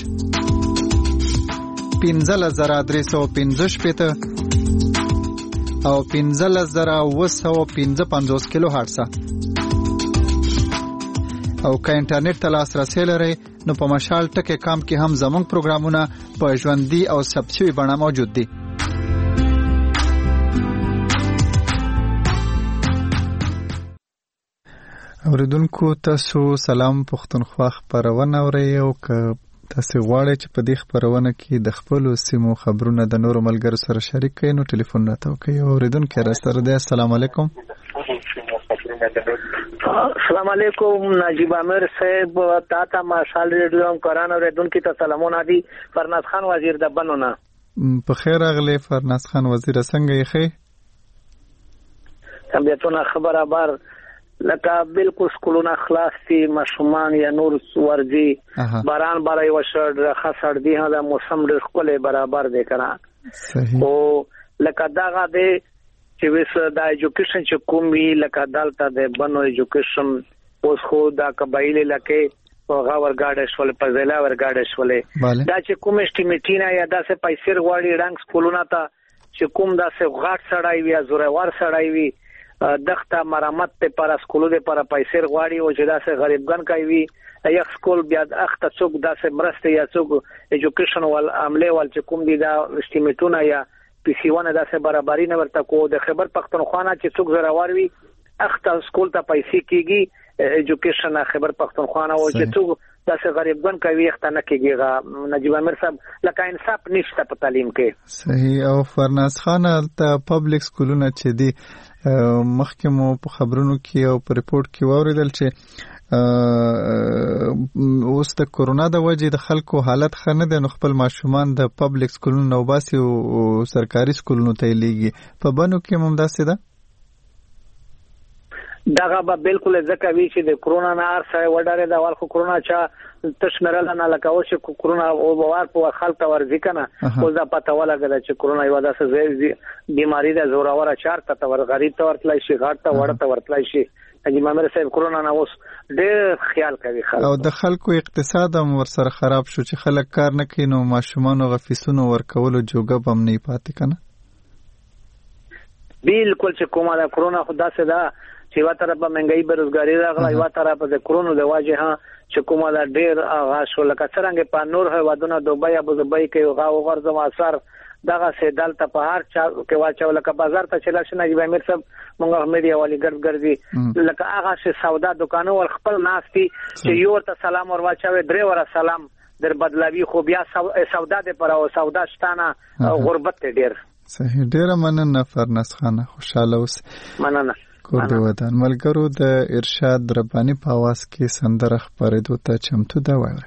پنځلس زره درې سوه پنځه شپېته او پنځلس زره اوه سوه پنځه پنځوس کیلو هرټزه. او که انټرنیټ ته لاسرسی لرئ نو په مشال ټکی کام کې هم زموږ پروګرامونه په ژوندۍ او ثبت شوي بڼه موجود دي. اوریدونکو تاسو سلام پښتونخوا خبرونه اورئ او که تاسو غواړئ چې په دې خبرونه کې د خپل سیمو خبرونه د نورو ملګرو سره شریک کړئ نو ټلیفون راته وکړئ. اوریدونکو راستره دی. السلام علیکم. السلام علیکم نجیب عامر صاحب، تاته ماشال ریډیو هم قران اوریدونکو ته سلامونه دي. فرناز خان وزیر د بنونه په خیر اغلی. فرناز خان وزیر څنګه یې خې؟ طبیعتونه خبره بار لکه بالکل سکولونه خلاص دي، ماشومان یا نور ورځي، باران بارای وشړ راخه سړدي ها د موسم ډېر ښکلی برابر دی کنه. صحیح. او لکه دغه دی چې وس د ایجوکیشن چې کوم وی لکه دالته د بنو ایجوکیشن اوس خو دا قبایلی لکه هغه ورګاډه شول په ځلا ورګاډه شولې دا چې کوم اسټیمیټینا یا داسې پیسې غواړي رنګ سکولونه ته چې کوم داسې غاټ سړای وي یا زورور سړای وي دغه مرمت ته پر سکولو د پر پیسې غواړي او چې داسې غریبګن کوي یا سکول بیا اخته څوک داسې مرسته یا څوک ایجوکیشن ول عمله ول چې کوم دي دا اسټیمیټونه یا پیسیونه داسې برابرۍ نه ورته کو د خبر پښتونخوا نه چې څوک زراور وي اخته سکول ته پیسې کیږي ایجوکیشن خبر پښتونخوا نه او چې څوک داسې غریبګن کوي اخته نه کیږي. نجیب عامر صاحب لکه انصاف نشته په تعلیم کې. صحیح. او فرناز خان ته پبلک سکولونه چې دي مخکې مو په خبرونو کې او په ریپورت کې واوریدل چې اوس د کورونا د وجې د خلکو حالت ښه نه دی نو خپل ماشومان د پبلک سکولونو نه وباسي او سرکاري سکولونو ته یې لیږي. په بنو کې هم همداسې ده؟ دغه به بالکل ځکه وی چې د کورونا نه هر څه وډاره د اول خو کورونا چا تشمرل نه لکه او چې کورونا او بوار په خلک ورځي کنه او دا پته ولګل چې کورونا یو داسې بیماری ده زوراور چار ته ور غریب ته ورتلای شي غاټ ته ورته ورتلای شي. نجیب عامر صاحب کورونا نه اوس ډېر خیال کوي خلک او د خلکو اقتصاد هم ورسره خراب شو چې خلک کار نه کوي نو ماشومان او غفیسونو ورکولو جوګه هم نه پاتې کنه. بالکل چې کومه دا کورونا خدا سره دا چې وا طرف په منګي بیروزګاری راغلی وا طرف په کورونا د واجه ها چې کومه دا ډېر آغاز شو لکه څنګه په نور هوادونو دوبۍ ابو ظبي کې غاو غرض اثر دغه سیدال ته په هر چا کې واچو لکه بازار ته چلا شنه جی امیر صاحب مونږ احمدي والی ګرځ ګرځي لکه هغه څه سودا دکانو ور خپل ناشتي چې یو ته سلام ور واچوي درې ور سلام در بدلاوی خو بیا سودا دې پر او سودا شتانه غربت ډیر صحیح. ډیر مننه فرناس خان، خوشاله اوس. مننه. کور دې ودان. ملګرو د ارشاد ربانی په आवाज کې سندره خبرېدو ته چمتو ده وایي.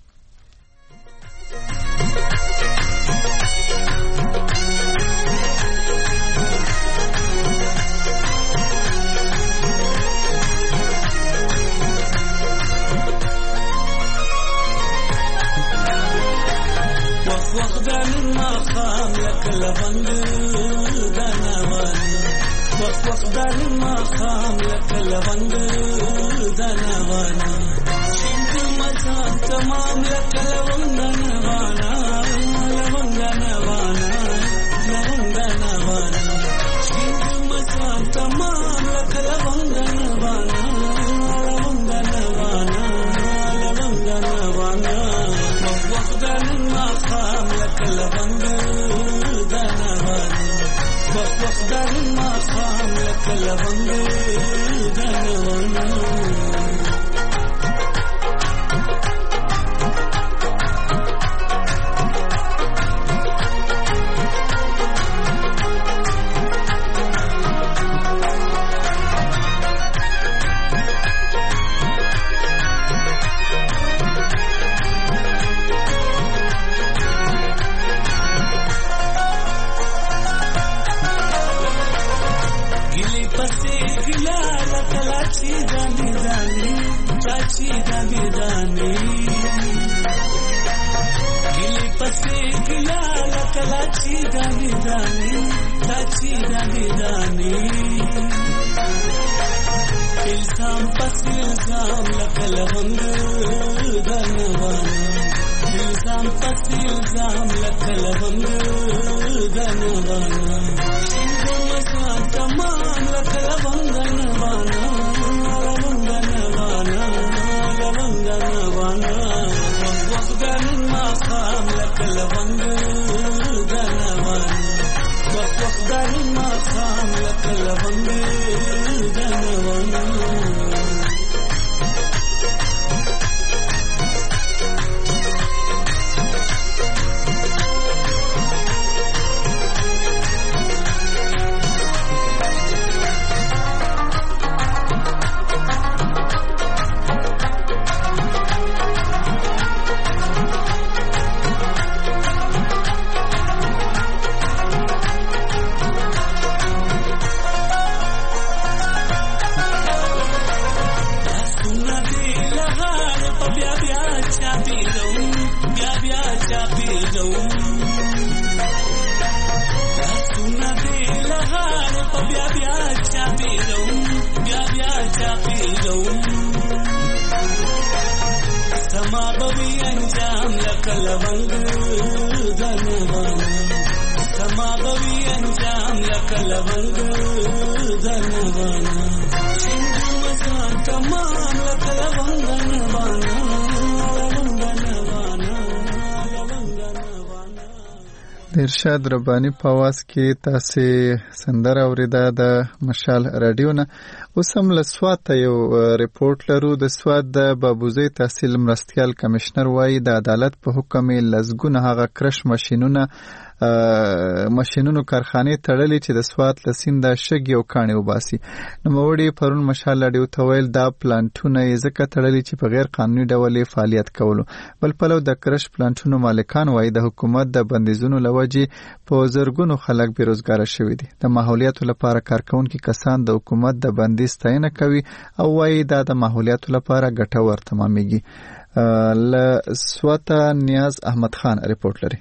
وقدر ما خام لك لبند دنوانا شنك مجان تمام لك لبند دنوانا لبند دنوانا لبند دنوانا شنك مجان تمام لك لبند دنوانا لبند دنوانا لبند دنوانا وقدر ما خام لك لبند دنوانا وقدر ما خام لك لبند دنوانا चाची दादी दानी गिली पसे गिला लकलाची दादी दानी चाची दादी दानी इल्जाम पस इल्जाम लकलवंग धनवाना इल्जाम पस इल्जाम लकलवंग धनवाना शिंगो मसान तमाम लकलवंग धनवाना وقدر ما خام لك لبند دنوانا وقدر ما خام لك لبند دنوانا लवंग धनवाना समाबवी अंजाम लक लवंग धनवाना सिंधु मसान तमाम लक लवंग धनवाना लवंग धनवाना लवंग धनवाना. د ارشاد ربانی په आवाज کې تاسو سندره اوریدا د مشال رادیو نه. اوس هم له سوات یو ریپورت لرو. د سوات د بابوزي تحصیل مرستیال کمشنر وایي د عدالت په حکم لزګونه هغه کرش ماشينونه ماشينونو کارخانه تړلې چې د سوات له سینده شګي او کاني وباسي. نو موړي پرون مشال رادیو ته ویل دا پلانټونه یې ځکه تړلې چې په غیر قانوني ډول فعالیت کولو. بل پلو د کرش پلانټونو مالکان وایي د حکومت د بندیزونو لوجې په زرګونو خلک بیروزګار شوي دي. د ماحولیاتو لپاره کارکونکي کسان د حکومت د بندیز ستاینه کوي او وایي دا د ماحولیاتو لپاره ګټور تمامېږي. ل سوات نیاز احمد خان ریپورت لري.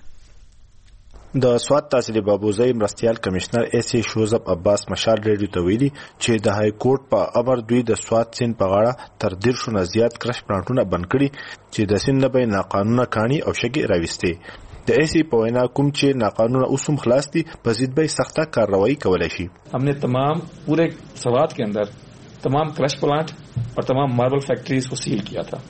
د سوات تحصیل بابوزي مرستیال کمشنر ایس ای شوزب عباس مشال ریډیو ته ویلي چې د های کورټ په امر دوی د سوات سین په غاړه تر ډیر شو زیات کرش پلانټونه بند کړي چې د سین نه به ناقانونه کاني او شګي راوستي. د ایسی په وینا کوم چې ناقانونه اوسم خلاص دي په ضد به سخته کارروایی کولای شي. हमने तमाम पूरे सवात के अंदर तमाम क्रश प्लांट और तमाम मार्बल फैक्ट्रीज को सील किया था.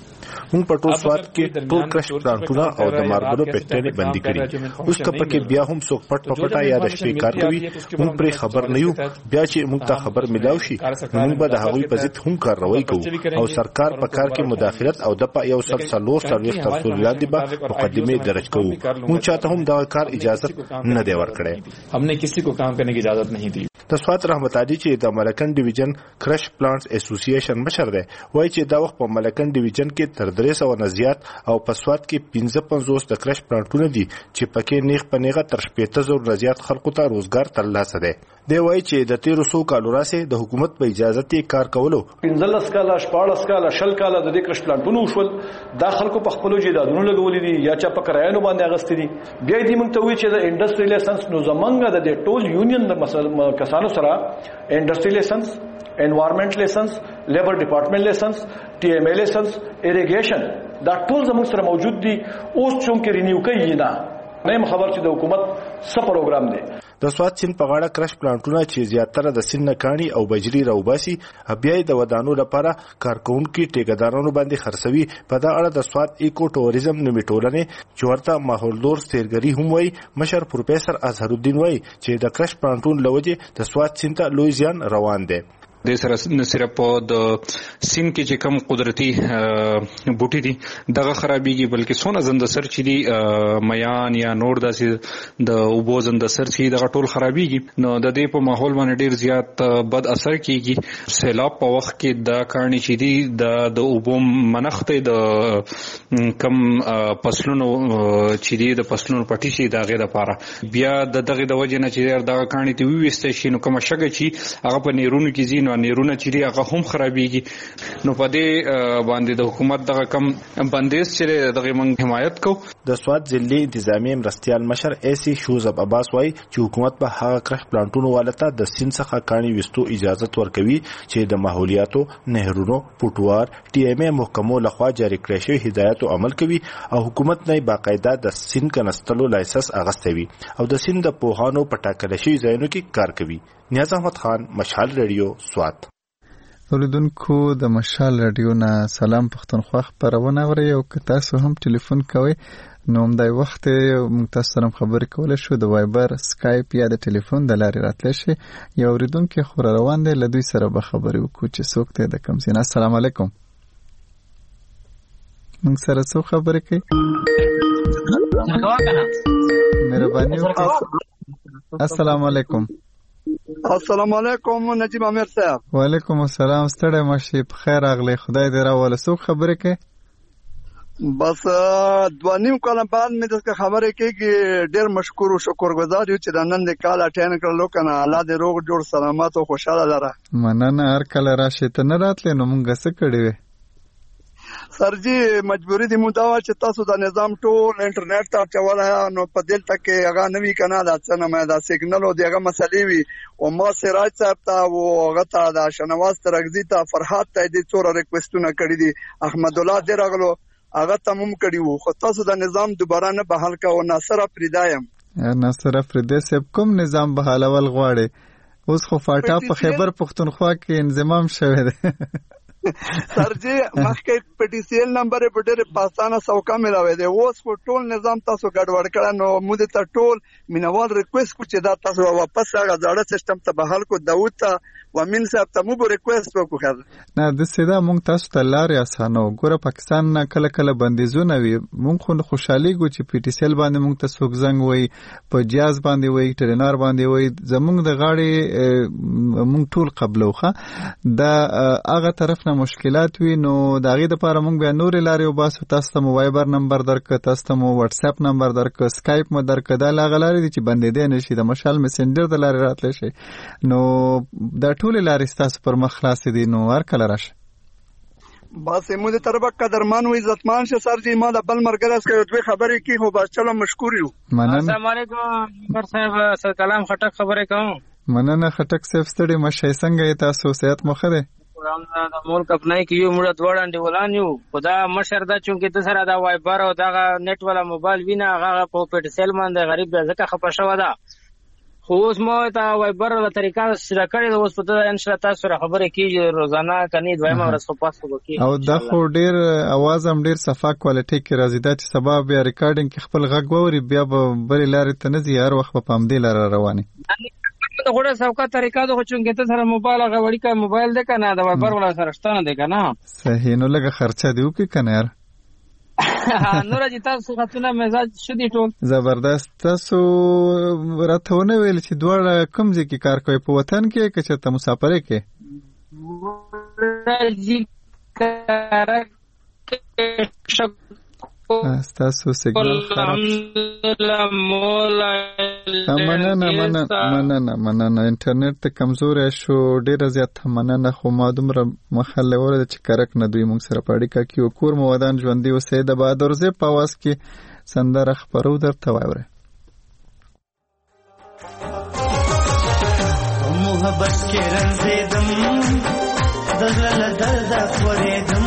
موږ په ټول سواد کې ټول کرش پلانټونه او د ماربلو پټنې بندي کړي. اوس کپه کې بیا هم څوک پټ پټه یا د شپې کار کوي موږ پرې خبر نه یو. بیا چې موږ ته خبر ملاو شي موږ به د هغوی په ضد هم کاروایی کوو او سرکار په کار کې مداخلت او د په یو سل څلور څلوېښت تر څو لاندې به مقدمه درج کوو. موږ چاته هم دا کار اجازه نه دی ورکړی. हमने किसी को काम करने की इजाजत नहीं दी. د سوات رحمت علي چې د ملکن ډیویژن کرش پلانټس اسوسییشن مشر دی وایي چې دا وخت په ملکن ډیویژن کې تر درې سوه نه زیات او په سوات کې پنځه پنځوس د کرش پلانټونه دي چې پکې نیغ په نیغه تر شپېته زره نه زیات خلکو ته روزګار ترلاسه دی. دی وایي چې د تیرو څو کالو راهیسې د حکومت په اجازه یې کار کولو پنځلس کاله شپاړس کاله شل کاله د دې کرش پلانټونه وشول. دا خلکو په خپلو جایدادونو لګولي دي یا چا په کرایانو باندې اغستې دي. بیا دې موږ ته وایي چې د انډسټری لایسنس نو زمونږ د دې ټول یونین د کسانو سره industry licence, environment licence, labour department licence, TMA licence, irrigation دا ټول زموږ سره موجود دي. اوس چې رینیو کوي نه نه خبر چې د حکومت څه پروګرام دی. د سوات سیند په غاړه کرش پلانټونه چې زیاتره د سیند نه کاڼي او بجري راوباسي بیا د ودانو لپاره کارکونکو ټیکدارانو باندې خرڅوي. په دا اړه د سوات ایکو ټوریزم نومي ټولنې چې ورته ماحولدور سیرګري هم وایي مشر پروفیسور اظهر الدین وایي چې د کرش پلانټون لوجه د سوات سیند ته لوی زیان روان دی. د سره نه صرف په د سین کې چې کم قدرتي بوټي دي دغه خرابېږي بلکې څونه زنده سر چې دي میان یا نور داسې د اوبو زنده سر چې دغه ټول خرابېږي. نو د دې په ماحول باندې ډیر زیات بد اثر کیږي. سیلاب په وخت کې دا کارني چې دي د د اوبو منخت د کم فصلونو چې دي د فصلونو پټي شي دغه لپاره بیا د دغه د وجه نه چې دغه کارني ته ویوسته شي نو کوم شګه چې هغه په نیرونو کې ځي نیرونه چې هغه هم خرابېږي. نو په دې باندې د حکومت دغه کم بندیز چې دغه موږ حمایت کوو. د سوات ضلعي انتظامی مرستیال مشر ایسی شوزب عباس وایي چې حکومت به هغه کرش پلانټونو والته د سیند څخه کاڼي وستو اجازه ورکوي چې د ماحولیاتو نهرونو پټوار ټي ایم ای محکمو لخوا جاری کړی شوی هدایت عمل کوي او حکومت نه باقاعده د سیند کنستلو لایسنس اغستوي او د سیند د پوهانو په ټاکل شوی ځایونو کې کار کوي. نیاز احمد خان، مشال ریډیو، سوات. اوریدونکو د مشال ریډیو نه سلام پښتونخوا خبرونه اوري او که تاسو هم ټلیفون کوئ نو همدای وخت موږ تاسو سره خبرې کولای شو د وایبر، سکایپ یا د ټلیفون د لارې راتلی شي. یو اوریدونکي خو روان دی له دوی سره به خبرې وکړو چې څوک دی د کوم ځای. السلام علیکم. موږ سره څو خبرې کوي؟ مهرباني وکړئ. السلام علیکم. السلام علیکم نجیب امیر صاحب. وعلیکم السلام. ستړی مشي، په خیر راغلی، خدای دې راوله. څوک خبرې کوي؟ بس دوه نیم کاله بعد مې دغه خبرې کېږي. ډېر مشکور او شکرګزار یو چې د نن د کال اټین کړلو کنه. الله دې روغ جوړ سلامت او خوشاله لره. مننه. هر کله راشي ته نه راتلې نو مونږ څه کړی وې سرجی مجبوری دی مودا چې تاسو د نظام ټول انټرنیټ ته چوله نو په دلته کې هغه نوی کنه دا څنګه مې دا سیګنل او دغه مسلې وي او ما سراج صاحب ته او هغه ته د شنواز ترغزی ته فرحات ته دې څوره ریکوېسټونه کړی دي. احمد الله دې راغلو هغه تموم کړی وو. خو تاسو د نظام دوباره نه بحال کا او ناصر افریدایم ناصر افریدی صاحب کوم نظام بحالول غواړي؟ اوس خو فاټا په خیبر پختونخوا کې انضمام شوی دی. سرجی مخکې پټیسیل نمبر په ډېر پاسانه سوکا ملاوي دی. اوس په ټول نظام تاسو ګډوډ کړه نو موږ ته ټول مینوال ریکوېست کو چې دا تاسو واپس هغه ځاړه سیستم ته بحال کو. داوود ته ومن صاحب ته مو ریکوېست وکړه نه د سیدا مونږ تاسو ته لارې اسانه ګوره. پاکستان نه کله کله بندیزونه وي مونږ خو خوشحالي ګو چې پټیسیل باندې مونږ ته څوک زنګ وای، په جیاز باندې وای، ټرینار باندې وای، زمونږ د غاړې مونږ ټول قبلوخه دا هغه طرف نه مشکلات وي نو دا غي د لپاره مونږ بیا نور لارې وباسو. تاسو ته موبایل نمبر درک، تاسو ته مو واتس اپ نمبر درک، سکایپ مو درک. دا لاغلاري دي چې بندیدې نشي. د مشال میسنجر د لارې راتلی شي نو دا ټول لارې ستاسو پر مخ خلاص دي نو هر کله راشه. بس موږ ته رب قدرمان او عزتمان شه. سر جی ما د بل مرګرس کوي دوی خبرې کی خو بس چلو مشکور یو. السلام علیکم بر صاحب سر کلام خټک خبرې کوم. مننه خټک صاحب ستړي مشه. څنګه تاسو صحت مخه ده؟ د ملک اپنای کې یو موږ دوړان دی ولان یو خدا مشر دا چونکه د سره دا وایبر او دا نت والا موبایل وینا هغه په پټ سیل باندې غریب ځکه خپه شو دا خو اوس مو ته وایبر له طریقه سره کړی اوس په ان شاء الله تاسو سره خبرې کیږي روزانه کني دویمه ورځ خو پاس وکړي او دا خو ډیر اواز هم ډیر صفا کوالټي کې راځي دا چې سبا بیا ریکارډینګ کې خپل غږ ووري بیا به بل لارې ته نه ځي هر وخت په پام دی لار رواني دا غوړه سوکا طریقه د چونګې ته سره موبایل غوړی کا موبایل ده کنه دا وایبر ولا سره شته نه ده کنه صحیح نو لګه خرچه دیو کې کنه یار نور چې تاسو غتونه مزاج شدي ټول زبردست تاسو راتهونه ویل چې دوړه کوم ځای کې کار کوي په وطن کې که چېرته مسافرې کې راځي کار تاسو سیګنال خراب مننه مننه مننه مننه انټرنیټ ته کمزوري شو ډیره زیاته مننه خو ما دومره مخاله ورته چې کرک نه دوی موږ سره پاړی کا کیو کور مو ودان ژوندۍ اوسې د بهادر زه په واس کې سندره خبرو درته وایره محبت کې رنځیدم دغه درد خورېدم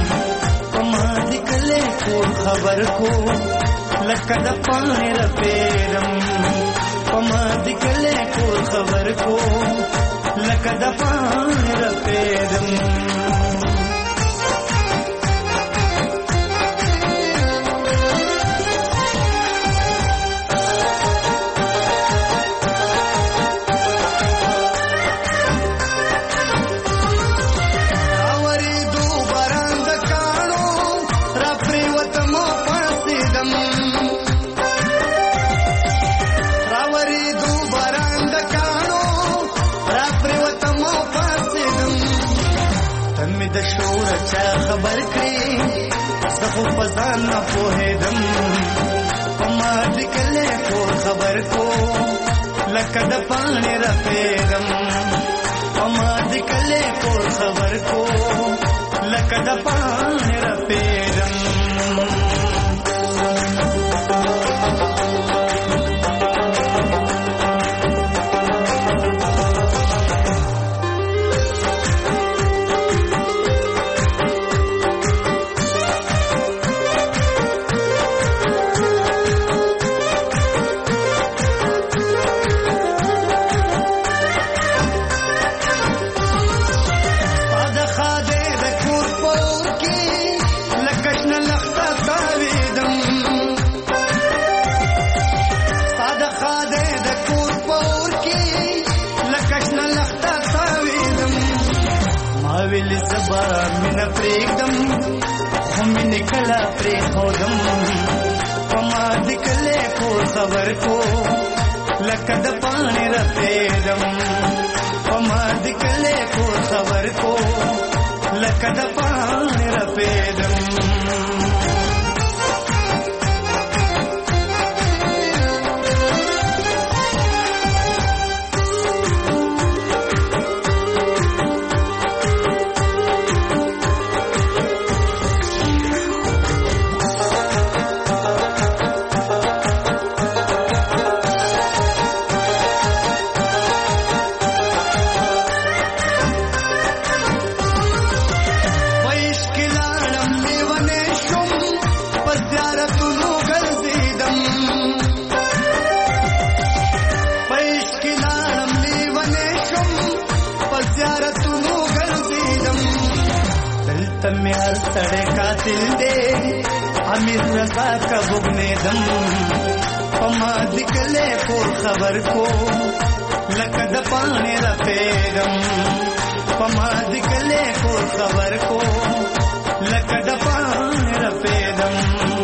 خبر کو لکه د پانی رپیرم پما دکلے کو خبر کو لکه د پانی رپیرم خبر کړی زخو پزان نه پوهېدم پما دکلے کو خبر کو لکه د پانی رپیدم پما دکلے کو خبر کو لکه د پانی رپیدم مینه پرېږدم خو مینې کله پرېښودم پما دکلے کو خبر کو لکه د پانی رپېدم پما دکلے کو خبر کو لکه د پانی رپېدم سڑے قاتل دے امیر رضا کا بگنے دم پما دکلے کو خبر کو لکد پانے رپیدم پما دکلے کو خبر کو لکد پانے رپیدم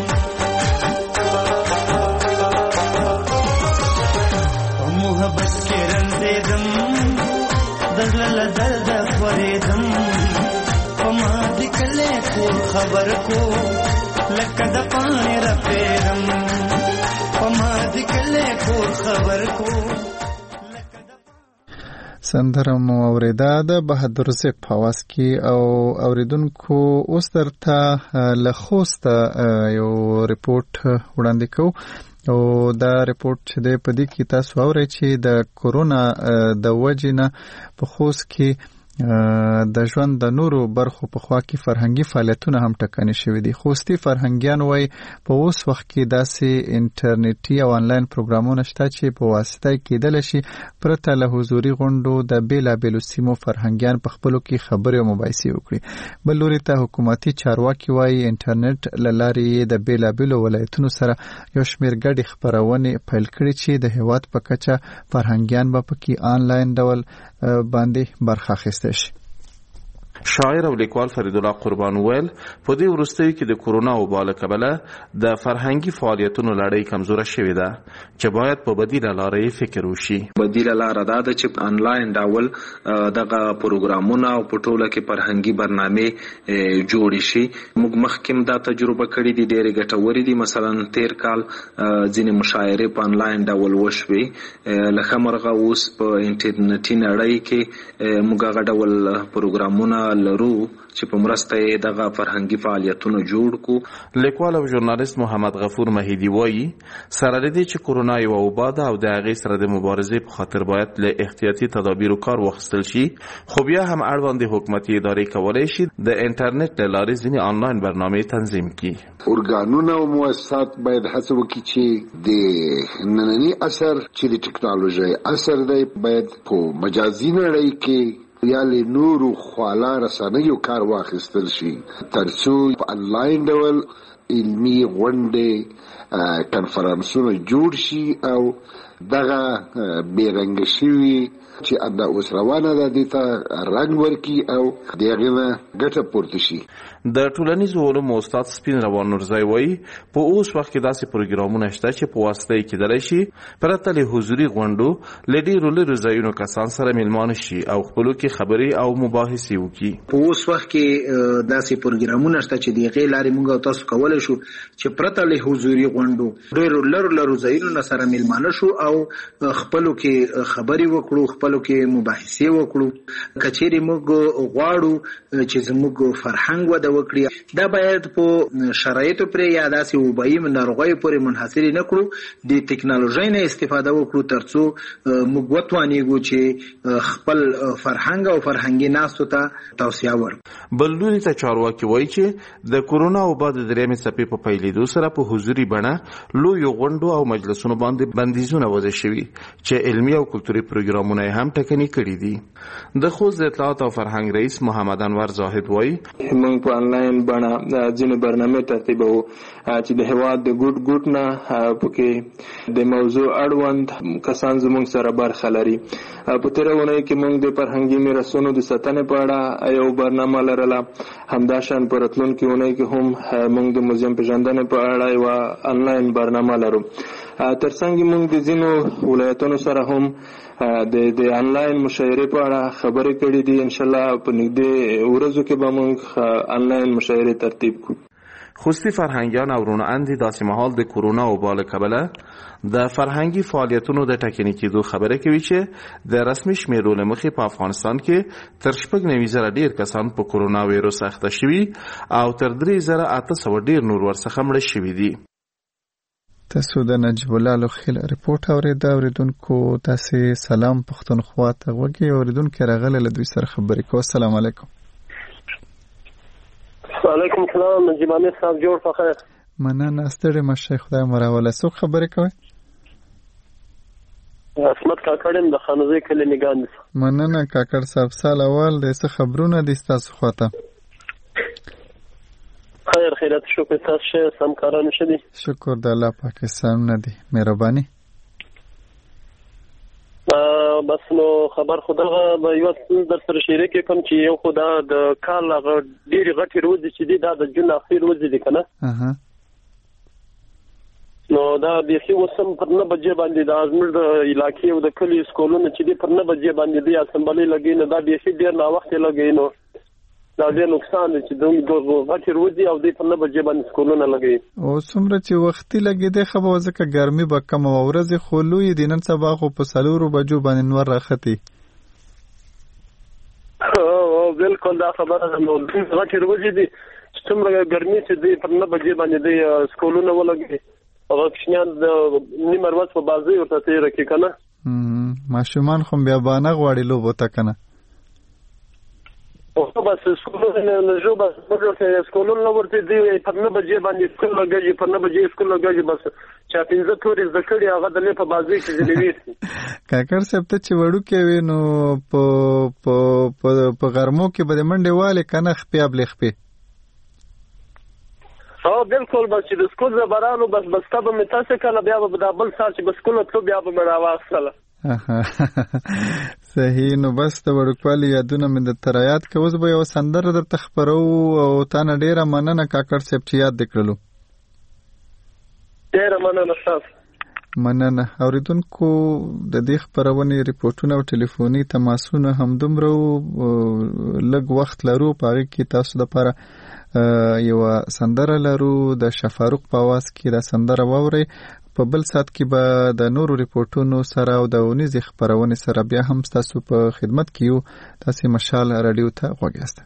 محبت کے رنزیدم دغل درد خوریدم پما دکلے کو خبر کو لکد پانے رپیدم پما دکلے کو خبر کو سندره مو اوریدا د بهادر زه په واس کې او اوریدونکو اوس درته له خوست یو ریپورت وړاندې کوو او دا ریپورت چې د پدې کې تاسو اورئ چې د کورونا د وجې نه په خوست کې د ژوند د نورو برخو په خوا کې فرهنګي فعالیتونه هم ټکني شوي دي. خوستي فرهنګیان وایي په اوس وخت کې داسې انټرنیټي او آنلاین پروګرامونه شته چې په واسطه کېدلی شي پرته له حضوري غونډو د بېلابېلو سیمو فرهنګیان په خپلو کې خبرې او مباحثې وکړي. بل لوري ته حکومتي چارواکي وایي انټرنیټ له لارې د بېلابېلو ولایتونو سره یو شمېر ګډې خپرونې پیل کړي چې د هېواد په کچه فرهنګیان به پکې آنلاین ډول باندې برخه اخیستی شي. شاعر او لیکوال فرید الله قربان ویل په دې وروستیو کې د کورونا وبا له کبله د فرهنګي فعالیتونو لړۍ کمزوره شوې ده چې باید په بدیله لارې فکر وشي. بدیله لاره دا ده چې آنلاین ډول دغه پروګرامونه او په ټوله کې فرهنګي برنامې جوړې شي. موږ مخکې دا تجربه کړې دي، ډېرې ګټورې دي. مثلا تیر کال ځینې مشاعرې په آنلاین ډول وشوې. لکه مرغه اوس په انټرنیټي نړۍ کې موږ هغه ډول پروګرامونه لرو چې په مرسته یې دغه فرهنګي فعالیتونه جوړ کو. لیکوال او ژورنالیست محمد غفور مهیدی وایي سره لري چې کورونا یو وبا ده او د هغې سره د مبارزې په خاطر باید له احتیاطي تدابیرو کار واخیستل شي، خو بیا هم اړوند حکومتي ادارې کولی شي د انټرنیټ له لارې ځینې آنلاین برنامې تنظیم کړي. ارګانونه او مؤسسات باید هڅه وکړي چې د ننني عصر چې د ټکنالوژۍ عصر دی باید په مجازي نړۍ کې یا له نورو خواله رسنیو کار واخیستل شي ترڅو په آنلاین ډول علمي غونډې کنفرانسونه جوړ شي او دغه بیرنګ شوي چې دا اوس روانه ده دې ته رنګ ورکړي او د هغې نه ګټه پورته شي. د ټولنیزو علومو استاد سپین روان نورزی وایي په اوس وخت کې داسې پروګرامونه شته چې په واسطه یې کېدلی شي پرته له حضوري غونډو له ډېرو لرې ځایونو کسان سره میلمانه شي او خپلو کې خبرې او مباحثې وکړي. په اوس وخت کې داسې پروګرامونه شته چې د هغې لارې موږ او تاسو کولی شو چې پرته له حضوري غونډو ډېرو لرو لرو ځایونو سره میلمانه شو او خپلو کې خبرې وکړو، خپلو کې مباحثې وکړو. که چیرې موږ غواړو چې زموږ فرهنګ وده وکړي دا باید په شرایطو پرې یا داسې وبایي ناروغیو پورې منحصرې نه کړو، د ټکنالوژۍ نه استفاده وکړو ترڅو موږ وتوانیږو چې خپل فرهنګ او فرهنګي ناستو ته توسعه ورکړو. بل لوري ته چارواکي وایي چې د کورونا وبا د درېیمې څپې په پیلېدو سره په حضوري بڼه لویو غونډو او مجلسونو باندې بندیزونه وضع شوي چې علمي او کلتوري پروګرامونه یې هم ټکني کړي دي. د خوست د اطلاعات او فرهنګ رئیس محمد انور زاهد وایي موږ په آنلاین بڼه ځینې برنامې ترتیبوو چې د هېواد د ګوټ ګوټ نه پکې د موضوع اړوند کسان زموږ سره برخه لري. په تېره اونۍ کې موږ د فرهنګي میراثونو د ساتنې په اړه یو برنامه لرله. همداشان په راتلونکې اونۍ کې هم موږ د موزیم پېژندنې په اړه یوه آنلاین برنامه لرو. ترڅنګ موږ د ځینو ولایتونو سره هم د د آنلاین مشاعرې په اړه خبرې کړې دي. انشاءالله په نږدې ورځو کې به موږ آنلاین مشاعرې ترتیب کړو. خوستی فرهنګیان او روناندې داسې مهال د کورونا وبا له کبله د فرهنګي فعالیتونو د ټکني کېدو خبره کوي چې د رسمي شمیرو له مخې په افغانستان کې تر شپږ نوي زره ډېر کسان په کورونا ویروس اخته شوي او تر درې زره اته سوه ډېر نور ورڅخه مړه شوي دي. تاسو د نجیب الله لوخیل ریپورت اورېده. اوریدونکو تاسې سلام پښتونخوا ته غوږی اوریدونکي راغلی له دوی سره خبرې کوو. السلام علیکم. وعلیکم السلام. نجیب الله صاحب جوړ په خیر. مننه ستړي مشه خدای مو راوله. څوک خبرې کوي؟ عصمت کاکړ د خانوزۍ کلي نگان دي. مننه کاکړ صاحب. سال اول د څه خبرونه دي ستاسو خواته؟ خیر خیرات شکر تاسو شه سم کارونه شه دي. شکر د الله پاکستان نه دي مهرباني. بس نو خبر خدغه به یو در سره شریک کوم چې یو خدا د کال هغه ډېری غټي ورځې چې دي دا د جون اخیر ورځې دي کنه. اها نو دا بیخي وسم پر نه بجې باندې د ازمیر د علاقې او د کلی سکولونو چې دي پر نه بجې باندې دی اسمبلی لګي نه دا بیخي ډېر نا وخت لګي نو دا ډېر نقصان دی چې دوی غټي ورځې او دی پر نه بجې باندې سکولونه لګي. او څومره چې وختي لګي دی خو به ځکه ګرمي به کم او ورځې خو لوی دي نن سبا خو په څلورو بجو باندې نور راختي. او بالکل دا خبره ده. نو غټي ورځې دي څومره ګرمي چې دی پر نه بجې باندې دی سکولونه ولګي او کښنان د نیمه ورځ په بازي ورته تیر کې کنه. ماشومان خو بیا باندې غواړي لوبو ته کنه. او بس سکولونه نه جو بس بلکې سکولونه ورته دی په نه بجې باندې سکول لګي په نه بجې سکول لګي بس چا پنځه تورې ذکرې هغه د لې په بازي کې جنوي کاکر صاحب ته چې وړو کې وینو په په په غرمو کې به منډه والے کنه خپې ابل خپې او بالکل بس چې د سکول زبرانو بس بس تب مې تاسو کنه بیا به د بل سال چې بس سکول ته بیا به مړه واخله صحیح. نو بس د وړوکوالي یادونه مې د ترایات کې اوس به یو سندره درته خپرو او تا نه ډیره مننه کاکړ صاحب چې یاد دې کړلو. ډیره مننه تاسو. مننه. اوریدونکو د دې خپرونې ریپورتونه او ټلیفوني تماسونه همدومره لږ وخت لرو په هغې کې تاسو دپاره یو سندره لرو د شفاروق په اواز کې دا سندره واورئ. په بل سات کې به د نورو ریپورتونو سره او د اونیزې خپرونې سره بیا هم ستاسو په خدمت کې یو. تاسې مشال راډیو ته غوږ یاست.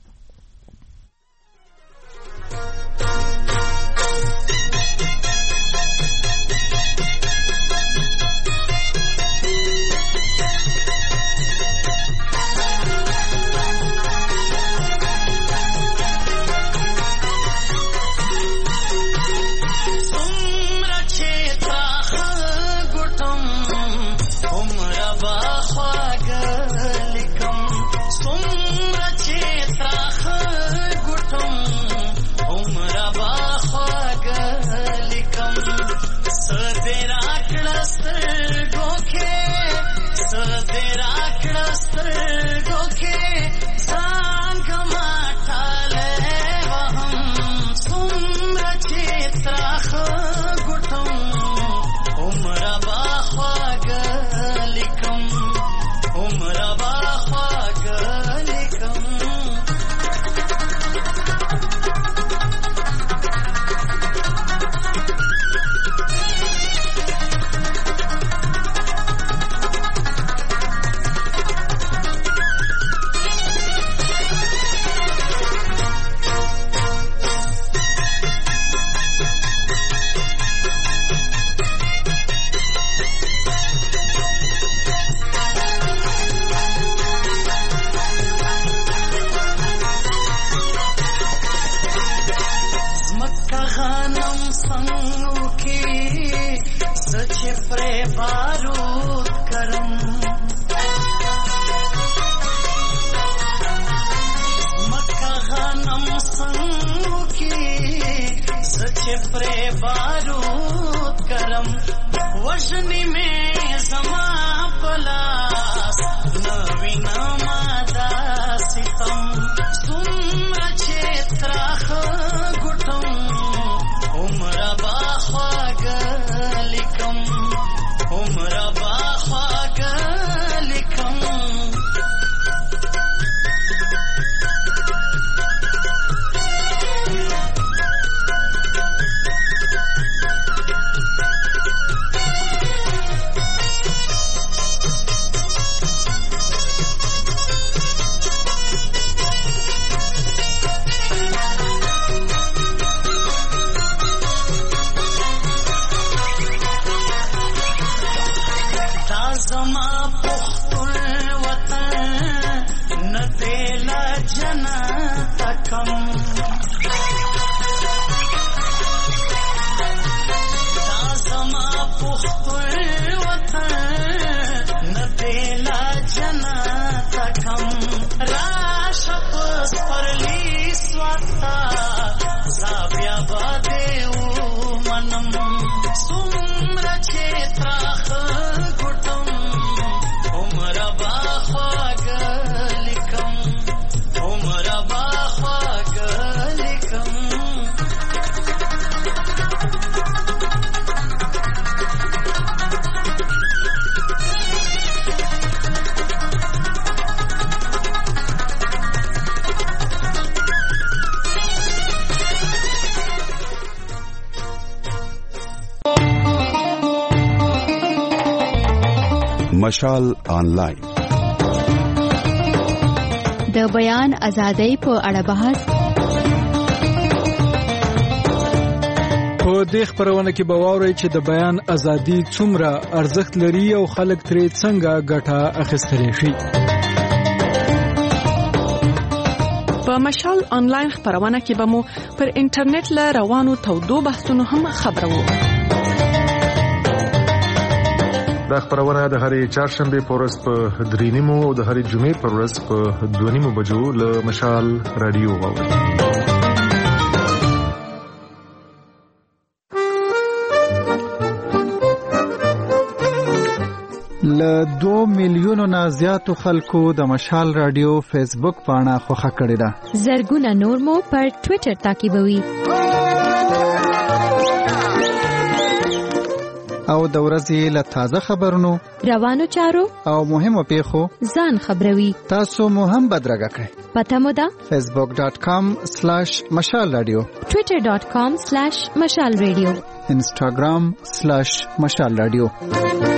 مشال آنلاین د بیان ازادۍ په اړه بحث. په دې خبرونه کې به واورئ چې د بیان ازادي څومره ارزښت لري او خلک ترې څنګه ګټه اخیستلی شي. په مشال انلاین خبرونه کې به مو پر انټرنیټ له روانو تودو بحثونو هم خبرو. دا خبرونه د هرې چهارشنبه په ورځ په درې نیمو او د هرې جمعې په ورځ په دوه نیمو بجو له مشال رادیو واورئ. له دو میلیونو نه زیاتو خلکو د مشال رادیو فیسبوک پاڼه خوښه کړې ده. زرګونه نور مو پر ټوئیټر تعقیبوي. او د ورځې له تازه خبرونو، روانو چارو او مهمو پیښو ځان خبروي. تاسو مو هم بدرګه کړئ. پته مو ده facebook dot com slash mashal radio، twitter dot com slash mashal radio، instagram slash mashal radio.